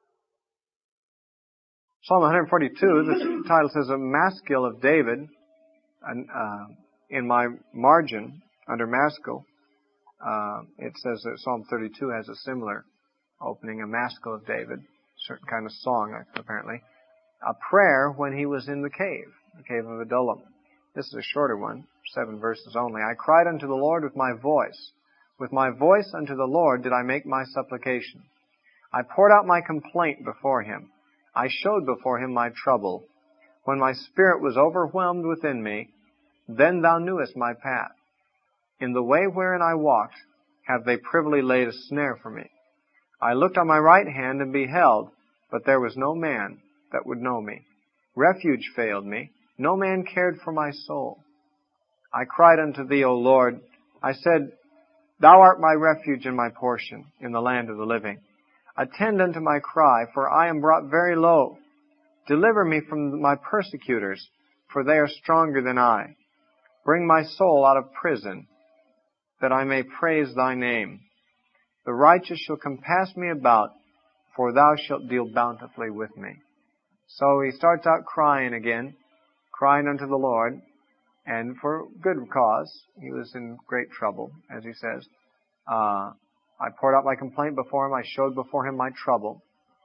Psalm one forty-two, the title says, A Maskil of David. And uh, in my margin, under Maskil, uh, it says that Psalm thirty-two has a similar opening, a Maskil of David. certain kind of song, apparently. A prayer when he was in the cave, the cave of Adullam. This is a shorter one, seven verses only. I cried unto the Lord with my voice. With my voice unto the Lord did I make my supplication. I poured out my complaint before him. I showed before him my trouble. When my spirit was overwhelmed within me, then thou knewest my path. In the way wherein I walked, have they privily laid a snare for me. I looked on my right hand and beheld, but there was no man that would know me. Refuge failed me. No man cared for my soul. I cried unto thee, O Lord. I said, Thou art my refuge and my portion in the land of the living. Attend unto my cry, for I am brought very low. Deliver me from my persecutors, for they are stronger than I. Bring my soul out of prison, that I may praise thy name. The righteous shall compass me about, for thou shalt deal bountifully with me. So he starts out crying again, crying unto the Lord, and for good cause. He was in great trouble, as he says. Uh, I poured out my complaint before him. I showed before him my trouble.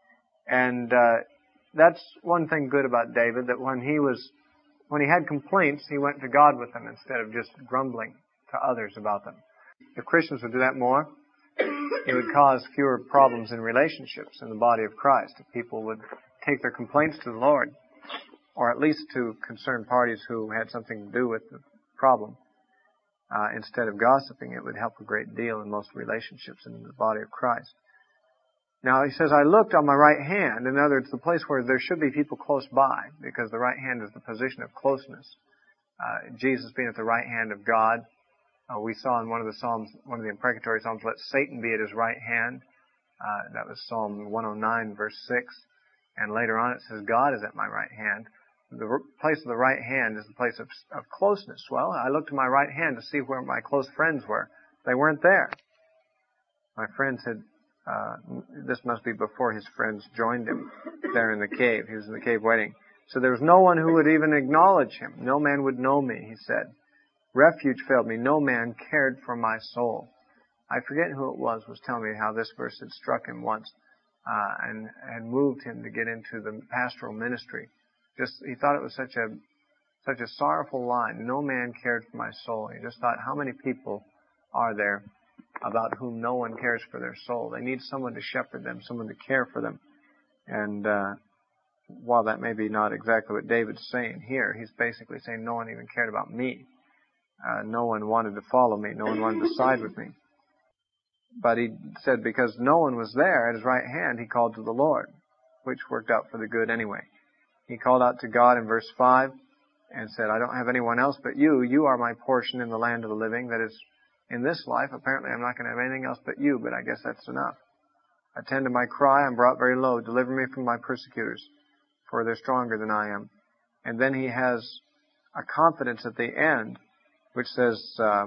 And uh, that's one thing good about David, that when he was, when he had complaints, he went to God with them instead of just grumbling to others about them. If Christians would do that more, it would cause fewer problems in relationships in the body of Christ. If people would take their complaints to the Lord, or at least to concerned parties who had something to do with the problem, uh, instead of gossiping, it would help a great deal in most relationships in the body of Christ. Now, he says, I looked on my right hand. In other words, the place where there should be people close by, because the right hand is the position of closeness. Uh, Jesus being at the right hand of God. Uh, we saw in one of the Psalms, one of the imprecatory Psalms, let Satan be at his right hand. Uh, that was Psalm one oh nine, verse six. And later on it says, God is at my right hand. The place of the right hand is the place of, of closeness. Well, I looked to my right hand to see where my close friends were. They weren't there. My friends had, uh, this must be before his friends joined him there in the cave. He was in the cave waiting. So there was no one who would even acknowledge him. No man would know me, he said. Refuge failed me. No man cared for my soul. I forget who it was was telling me how this verse had struck him once, uh, and had moved him to get into the pastoral ministry. Just, he thought it was such a, such a sorrowful line. No man cared for my soul. He just thought, how many people are there about whom no one cares for their soul? They need someone to shepherd them, someone to care for them. And, uh, while that may be not exactly what David's saying here, he's basically saying no one even cared about me. Uh, no one wanted to follow me. No one wanted to side with me. But he said because no one was there at his right hand, he called to the Lord, which worked out for the good anyway. He called out to God in verse five and said, I don't have anyone else but you. You are my portion in the land of the living. That is, in this life, apparently I'm not going to have anything else but you, but I guess that's enough. Attend to my cry. I'm brought very low. Deliver me from my persecutors, for they're stronger than I am. And then he has a confidence at the end, which says uh,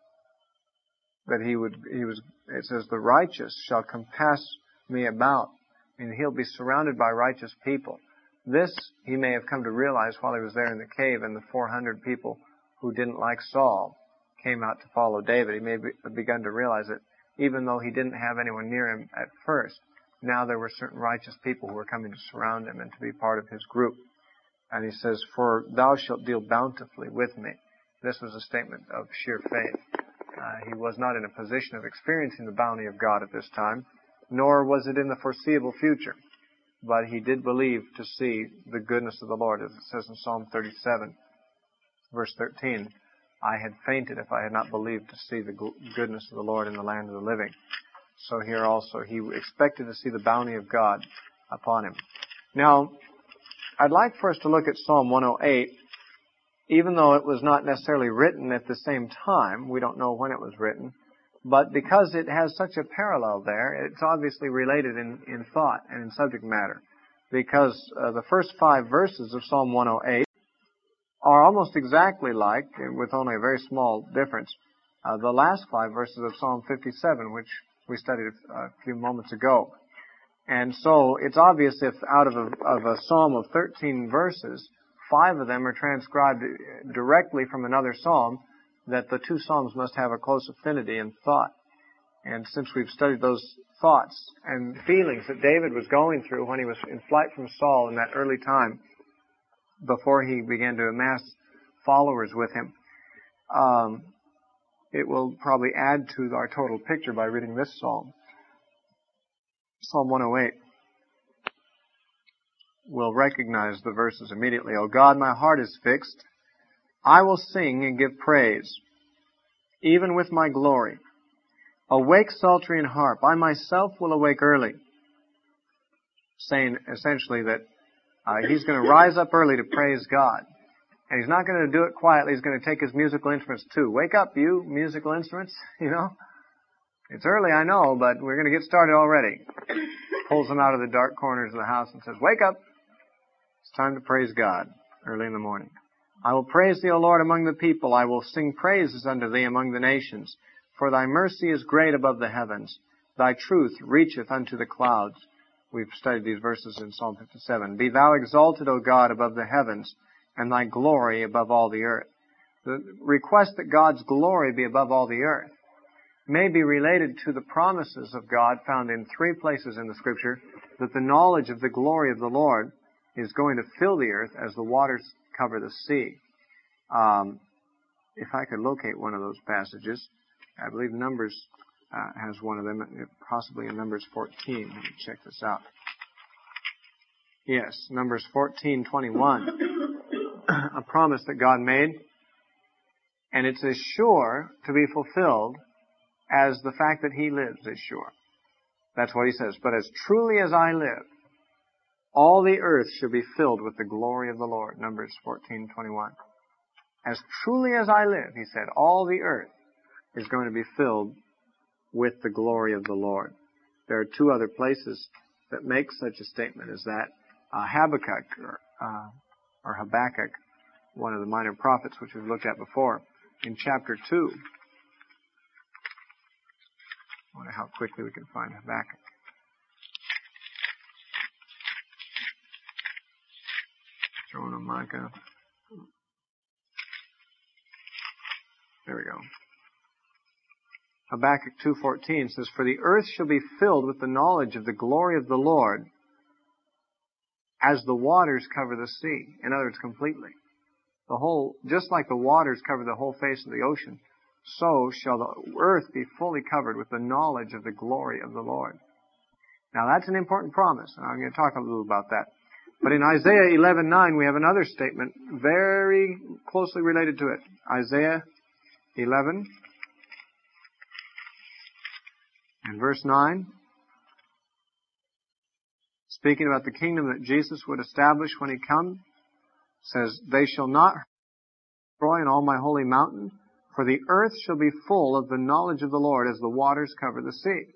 that he would, he was, it says, the righteous shall compass me about. I mean, he'll be surrounded by righteous people. This he may have come to realize while he was there in the cave, and the four hundred people who didn't like Saul came out to follow David. He may have begun to realize that even though he didn't have anyone near him at first, now there were certain righteous people who were coming to surround him and to be part of his group. And he says, for thou shalt deal bountifully with me. This was a statement of sheer faith. Uh, he was not in a position of experiencing the bounty of God at this time, nor was it in the foreseeable future. But he did believe to see the goodness of the Lord, as it says in Psalm thirty-seven, verse thirteen. I had fainted if I had not believed to see the goodness of the Lord in the land of the living. So here also, he expected to see the bounty of God upon him. Now, I'd like for us to look at Psalm one oh eight, even though it was not necessarily written at the same time. We don't know when it was written. But because it has such a parallel there, it's obviously related in, in thought and in subject matter. Because uh, the first five verses of Psalm one oh eight are almost exactly like, with only a very small difference, uh, the last five verses of Psalm fifty-seven, which we studied a, a few moments ago. And so it's obvious if out of a, of a psalm of thirteen verses, five of them are transcribed directly from another psalm, that the two psalms must have a close affinity in thought. And since we've studied those thoughts and feelings that David was going through when he was in flight from Saul in that early time, before he began to amass followers with him, um, it will probably add to our total picture by reading this psalm. Psalm one oh eight. We'll recognize the verses immediately. O God, my heart is fixed. I will sing and give praise, even with my glory. Awake, psaltery and harp. I myself will awake early. Saying essentially that uh, he's going to rise up early to praise God. And he's not going to do it quietly. He's going to take his musical instruments too. Wake up, you musical instruments. You know, it's early, I know, but we're going to get started already. Pulls them out of the dark corners of the house and says, wake up. It's time to praise God early in the morning. I will praise thee, O Lord, among the people. I will sing praises unto thee among the nations. For thy mercy is great above the heavens. Thy truth reacheth unto the clouds. We've studied these verses in Psalm fifty-seven. Be thou exalted, O God, above the heavens, and thy glory above all the earth. The request that God's glory be above all the earth may be related to the promises of God found in three places in the Scripture, that the knowledge of the glory of the Lord is going to fill the earth as the waters cover the sea. Um, if I could locate one of those passages, I believe Numbers uh, has one of them, possibly in Numbers fourteen. Let me check this out. Yes, Numbers fourteen twenty-one. A promise that God made, and it's as sure to be fulfilled as the fact that He lives is sure. That's what He says. But as truly as I live, all the earth shall be filled with the glory of the Lord. Numbers fourteen twenty-one. As truly as I live, He said, all the earth is going to be filled with the glory of the Lord. There are two other places that make such a statement as that. Uh, Habakkuk, or, uh, or Habakkuk, one of the minor prophets which we've looked at before, in chapter two. I wonder how quickly we can find Habakkuk. Jonah, Micah. There we go. Habakkuk two fourteen says, For the earth shall be filled with the knowledge of the glory of the Lord as the waters cover the sea. In other words, completely. The whole, just like the waters cover the whole face of the ocean, so shall the earth be fully covered with the knowledge of the glory of the Lord. Now that's an important promise, and I'm going to talk a little about that. But in Isaiah eleven nine, we have another statement very closely related to it. Isaiah eleven and verse nine, speaking about the kingdom that Jesus would establish when He comes, says, They shall not destroy in all my holy mountain, for the earth shall be full of the knowledge of the Lord as the waters cover the sea.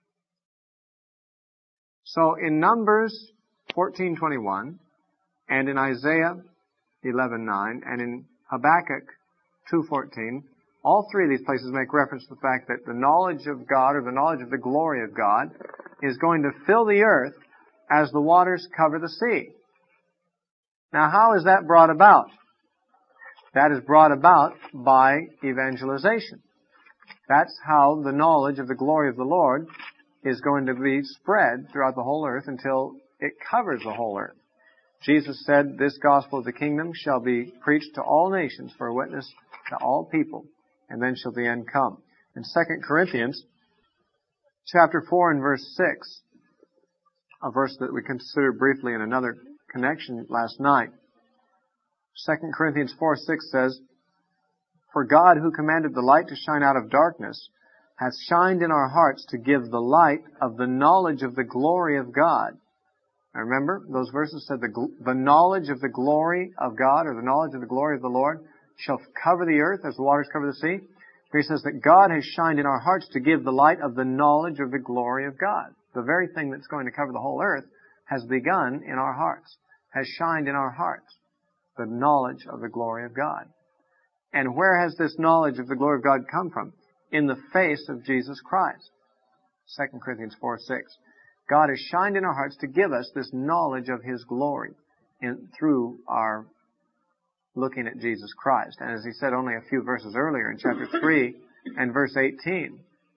So in Numbers fourteen twenty-one, and in Isaiah eleven nine, and in Habakkuk two fourteen, all three of these places make reference to the fact that the knowledge of God, or the knowledge of the glory of God, is going to fill the earth as the waters cover the sea. Now, how is that brought about? That is brought about by evangelization. That's how the knowledge of the glory of the Lord is going to be spread throughout the whole earth until it covers the whole earth. Jesus said, This gospel of the kingdom shall be preached to all nations for a witness to all people, and then shall the end come. In Second Corinthians chapter four and verse six, a verse that we considered briefly in another connection last night, Second Corinthians four six says, For God, who commanded the light to shine out of darkness, hath shined in our hearts to give the light of the knowledge of the glory of God. Now remember, those verses said the, the knowledge of the glory of God, or the knowledge of the glory of the Lord, shall cover the earth as the waters cover the sea. Here he says that God has shined in our hearts to give the light of the knowledge of the glory of God. The very thing that's going to cover the whole earth has begun in our hearts, has shined in our hearts, the knowledge of the glory of God. And where has this knowledge of the glory of God come from? In the face of Jesus Christ. Second Corinthians four six. God has shined in our hearts to give us this knowledge of His glory in, through our looking at Jesus Christ. And as he said only a few verses earlier in chapter three and verse eighteen,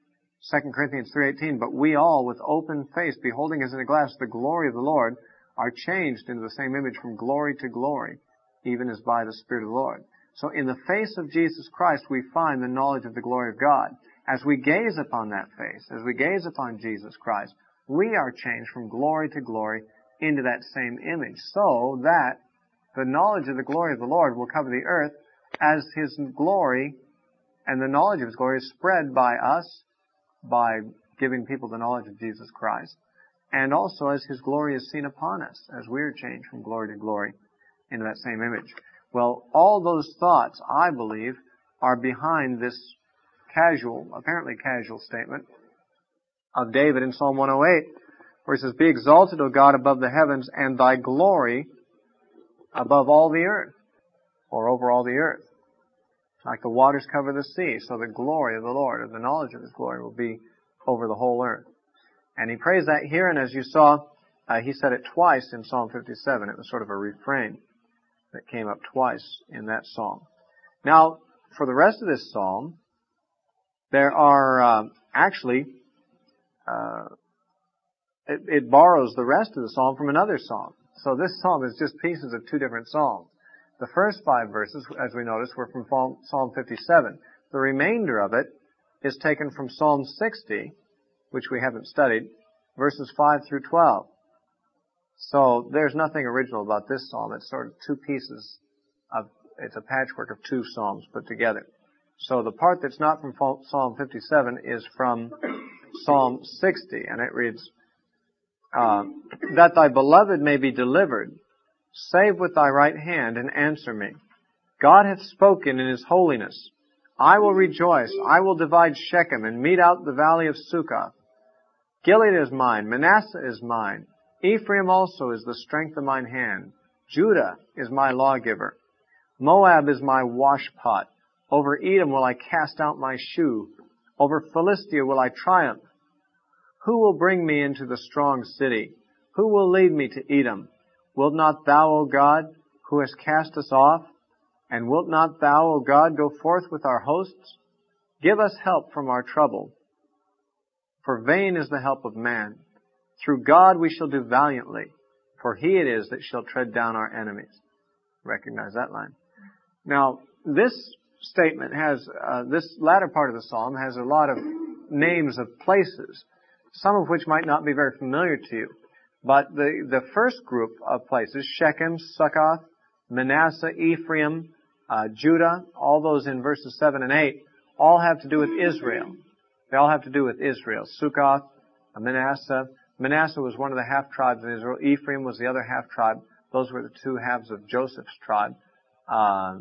Second Corinthians three eighteen, but we all, with open face, beholding as in a glass the glory of the Lord, are changed into the same image from glory to glory, even as by the Spirit of the Lord. So in the face of Jesus Christ, we find the knowledge of the glory of God. As we gaze upon that face, as we gaze upon Jesus Christ, we are changed from glory to glory into that same image, so that the knowledge of the glory of the Lord will cover the earth as His glory and the knowledge of His glory is spread by us, by giving people the knowledge of Jesus Christ, and also as His glory is seen upon us, as we are changed from glory to glory into that same image. Well, all those thoughts, I believe, are behind this casual, apparently casual statement of David in Psalm one oh eight, where he says, be exalted, O God, above the heavens, and thy glory above all the earth, or over all the earth. Like the waters cover the sea, so the glory of the Lord, or the knowledge of His glory, will be over the whole earth. And he prays that here, and as you saw, uh, he said it twice in Psalm fifty-seven. It was sort of a refrain that came up twice in that psalm. Now, for the rest of this psalm, there are uh, actually, uh, it, it borrows the rest of the psalm from another psalm. So this psalm is just pieces of two different psalms. The first five verses, as we noticed, were from Psalm fifty-seven. The remainder of it is taken from Psalm sixty, which we haven't studied, verses five through twelve. So there's nothing original about this psalm. It's sort of two pieces of, it's a patchwork of two psalms put together. So the part that's not from Psalm fifty-seven is from Psalm sixty, and it reads, uh, that thy beloved may be delivered, save with thy right hand and answer me. God hath spoken in His holiness. I will rejoice. I will divide Shechem and mete out the valley of Succoth. Gilead is mine. Manasseh is mine. Ephraim also is the strength of mine hand. Judah is my lawgiver. Moab is my washpot. Over Edom will I cast out my shoe. Over Philistia will I triumph. Who will bring me into the strong city? Who will lead me to Edom? Wilt not thou, O God, who hast cast us off? And wilt not thou, O God, go forth with our hosts? Give us help from our trouble. For vain is the help of man. Through God we shall do valiantly, for He it is that shall tread down our enemies. Recognize that line. Now, this statement has, uh, this latter part of the psalm has a lot of names of places, some of which might not be very familiar to you. But the, the first group of places, Shechem, Succoth, Manasseh, Ephraim, uh, Judah, all those in verses seven and eight, all have to do with Israel. They all have to do with Israel. Succoth, Manasseh. Manasseh was one of the half-tribes in Israel. Ephraim was the other half-tribe. Those were the two halves of Joseph's tribe. Uh,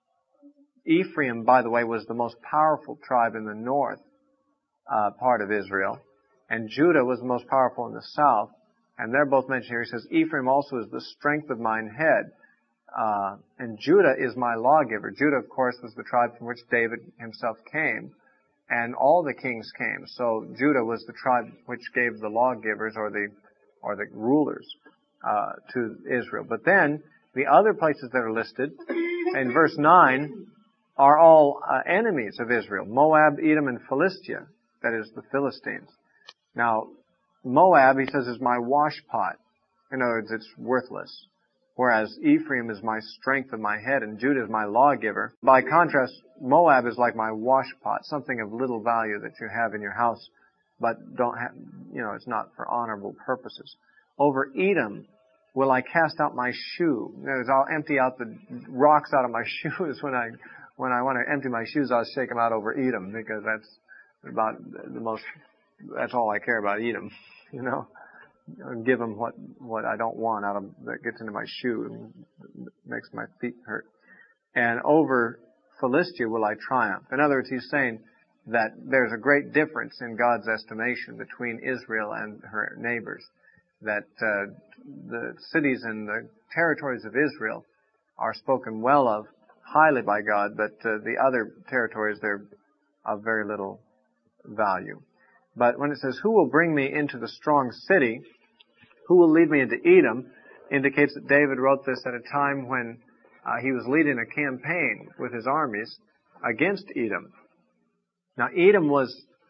Ephraim, by the way, was the most powerful tribe in the north uh, part of Israel. And Judah was the most powerful in the south. And they're both mentioned here. He says, Ephraim also is the strength of mine head. Uh, and Judah is my lawgiver. Judah, of course, was the tribe from which David himself came. And all the kings came. So Judah was the tribe which gave the lawgivers or the, or the rulers, uh, to Israel. But then, the other places that are listed, in verse nine, are all uh, enemies of Israel. Moab, Edom, and Philistia. That is, the Philistines. Now, Moab, he says, is my washpot. In other words, it's worthless. Whereas Ephraim is my strength of my head and Judah is my lawgiver. By contrast, Moab is like my washpot, something of little value that you have in your house, but don't have, you know, it's not for honorable purposes. Over Edom will I cast out my shoe. In other words, I'll empty out the rocks out of my shoes when I, when I want to empty my shoes, I'll shake them out over Edom because that's about the most, that's all I care about, Edom, you know. Give them what, what I don't want out of, that gets into my shoe and makes my feet hurt. And over Philistia will I triumph. In other words, he's saying that there's a great difference in God's estimation between Israel and her neighbors. That uh, the cities and the territories of Israel are spoken well of, highly by God, but uh, the other territories, they're of very little value. But when it says, who will bring me into the strong city, who will lead me into Edom, indicates that David wrote this at a time when uh, he was leading a campaign with his armies against Edom. Now, Edom was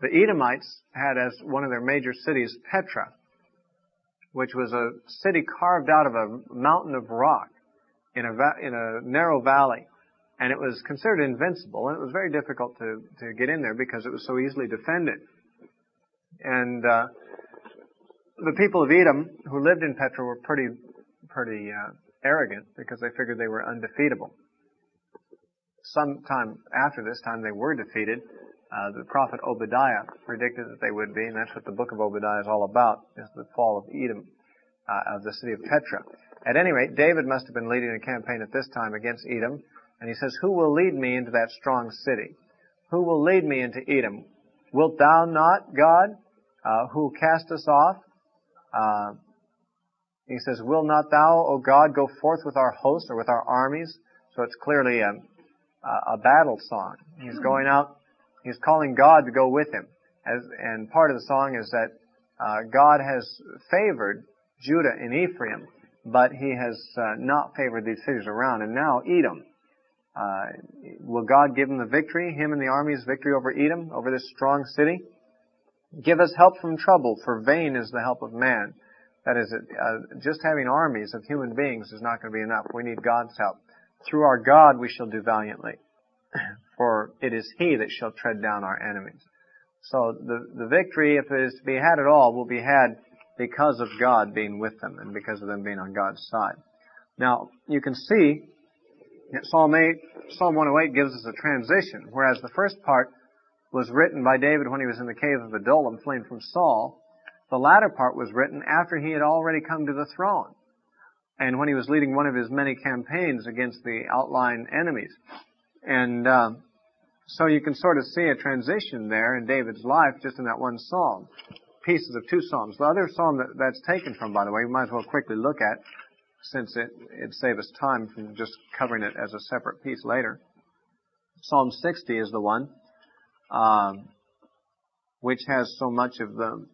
The Edomites had as one of their major cities Petra, which was a city carved out of a mountain of rock in a, va- in a narrow valley. And it was considered invincible, and it was very difficult to, to get in there because it was so easily defended. And uh, the people of Edom who lived in Petra were pretty pretty uh, arrogant because they figured they were undefeatable. Sometime after this time they were defeated. Uh, the prophet Obadiah predicted that they would be, and that's what the book of Obadiah is all about, is the fall of Edom, uh, of the city of Petra. At any rate, David must have been leading a campaign at this time against Edom, and he says, "Who will lead me into that strong city? Who will lead me into Edom? Wilt thou not, God, uh, who cast us off?" Uh, he says, "Will not thou, O God, go forth with our hosts or with our armies?" So it's clearly a, a battle song. He's going out, he's calling God to go with him. As, and part of the song is that uh, God has favored Judah and Ephraim, but he has uh, not favored these cities around. And now Edom. Uh, will God give him the victory, him and the army's victory over Edom, over this strong city? "Give us help from trouble, for vain is the help of man." That is, uh, just having armies of human beings is not going to be enough. We need God's help. "Through our God we shall do valiantly, for it is He that shall tread down our enemies." So the, the victory, if it is to be had at all, will be had because of God being with them and because of them being on God's side. Now, you can see Psalm eight, Psalm one oh eight gives us a transition, whereas the first part was written by David when he was in the cave of Adullam fleeing from Saul. The latter part was written after he had already come to the throne, and when he was leading one of his many campaigns against the outlying enemies. And um, so you can sort of see a transition there in David's life just in that one psalm, pieces of two psalms. The other psalm that that's taken from, by the way, we might as well quickly look at, since it, it'd save us time from just covering it as a separate piece later. Psalm sixty is the one um, which has so much of the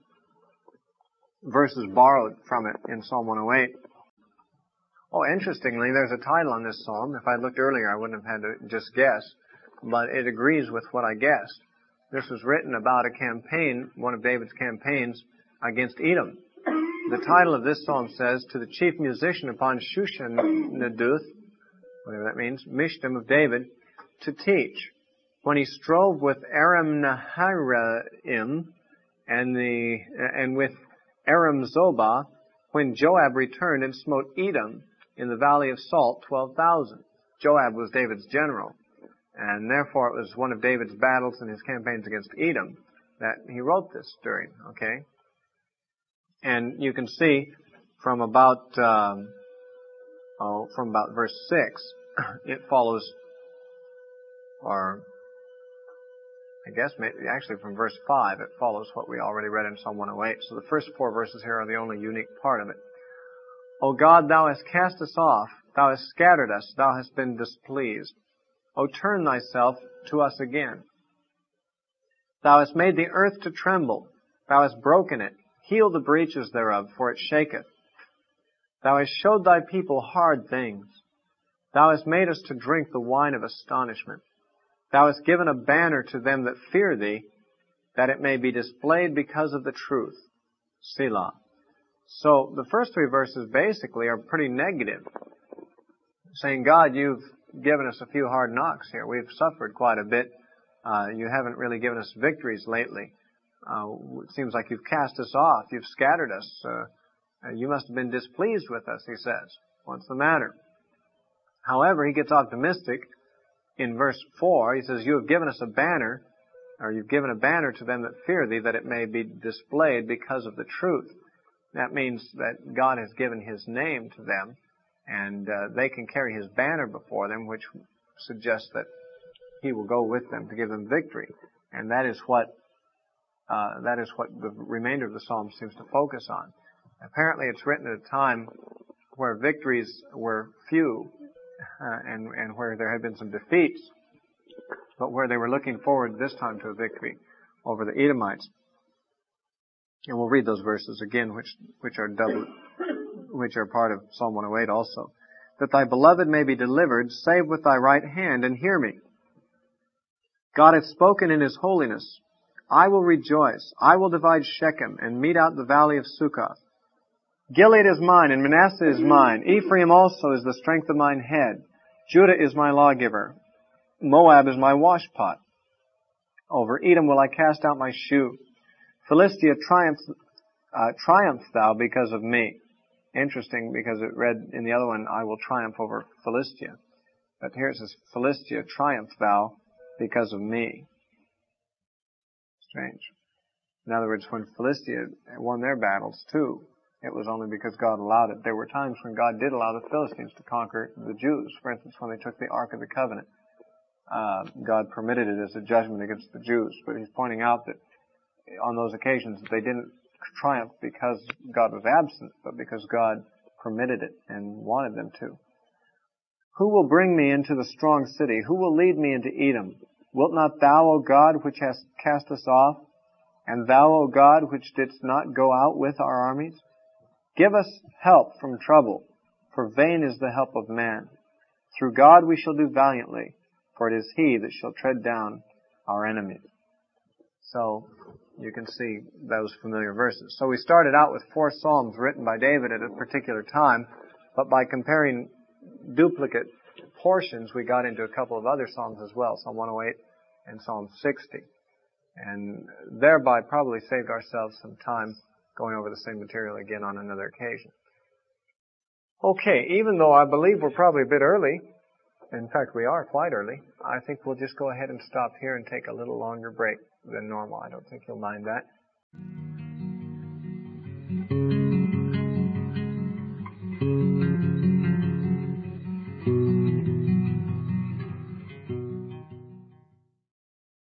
verses borrowed from it in Psalm one oh eight. Oh, interestingly, there's a title on this psalm. If I looked earlier, I wouldn't have had to just guess, but it agrees with what I guessed. This was written about a campaign, one of David's campaigns against Edom. The title of this psalm says, "To the chief musician upon Shushan-Neduth," whatever that means, Mishtam of David, to teach. When he strove with Aram Naharaim and the and with Aram Zobah, when Joab returned and smote Edom in the valley of Salt, twelve thousand. Joab was David's general, and therefore it was one of David's battles in his campaigns against Edom that he wrote this during, okay? And you can see from about um, oh, from about verse six, it follows, or I guess maybe actually from verse five, it follows what we already read in Psalm one oh eight. So the first four verses here are the only unique part of it. "O God, thou hast cast us off, thou hast scattered us, thou hast been displeased. O turn thyself to us again. Thou hast made the earth to tremble, thou hast broken it. Heal the breaches thereof, for it shaketh. Thou hast showed thy people hard things. Thou hast made us to drink the wine of astonishment. Thou hast given a banner to them that fear thee, that it may be displayed because of the truth." Selah. So the first three verses basically are pretty negative, saying, God, you've given us a few hard knocks here. We've suffered quite a bit. Uh, you haven't really given us victories lately. Uh, it seems like you've cast us off. You've scattered us. Uh, you must have been displeased with us, he says. What's the matter? However, he gets optimistic. In verse four, he says, "You have given us a banner, or you've given a banner to them that fear thee, that it may be displayed because of the truth." That means that God has given his name to them, and uh, they can carry his banner before them, which suggests that he will go with them to give them victory. And that is what Uh, that is what the remainder of the psalm seems to focus on. Apparently it's written at a time where victories were few uh, and, and where there had been some defeats, but where they were looking forward this time to a victory over the Edomites. And we'll read those verses again, which, which are double, which are part of Psalm one oh eight also. "That thy beloved may be delivered, save with thy right hand, and hear me. God hath spoken in his holiness. I will rejoice. I will divide Shechem and mete out the valley of Succoth. Gilead is mine, and Manasseh is mine. Ephraim also is the strength of mine head. Judah is my lawgiver. Moab is my washpot. Over Edom will I cast out my shoe. Philistia, triumph, uh, triumph thou because of me. Interesting, because it read in the other one, I will triumph over Philistia. But here it says, Philistia, triumph thou because of me. Strange. In other words, when Philistia won their battles too, it was only because God allowed it. There were times when God did allow the Philistines to conquer the Jews. For instance, when they took the Ark of the Covenant, uh, God permitted it as a judgment against the Jews. But he's pointing out that on those occasions they didn't triumph because God was absent, but because God permitted it and wanted them to. Who will bring me into the strong city? Who will lead me into Edom? Wilt not thou, O God, which hast cast us off, and thou, O God, which didst not go out with our armies? Give us help from trouble, for vain is the help of man. Through God we shall do valiantly, for it is He that shall tread down our enemies. So, you can see those familiar verses. So we started out with four psalms written by David at a particular time, but by comparing duplicate portions, we got into a couple of other psalms as well, Psalm one oh eight and Psalm sixty, and thereby probably saved ourselves some time going over the same material again on another occasion. Okay, even though I believe we're probably a bit early, in fact we are quite early, I think we'll just go ahead and stop here and take a little longer break than normal. I don't think you'll mind that.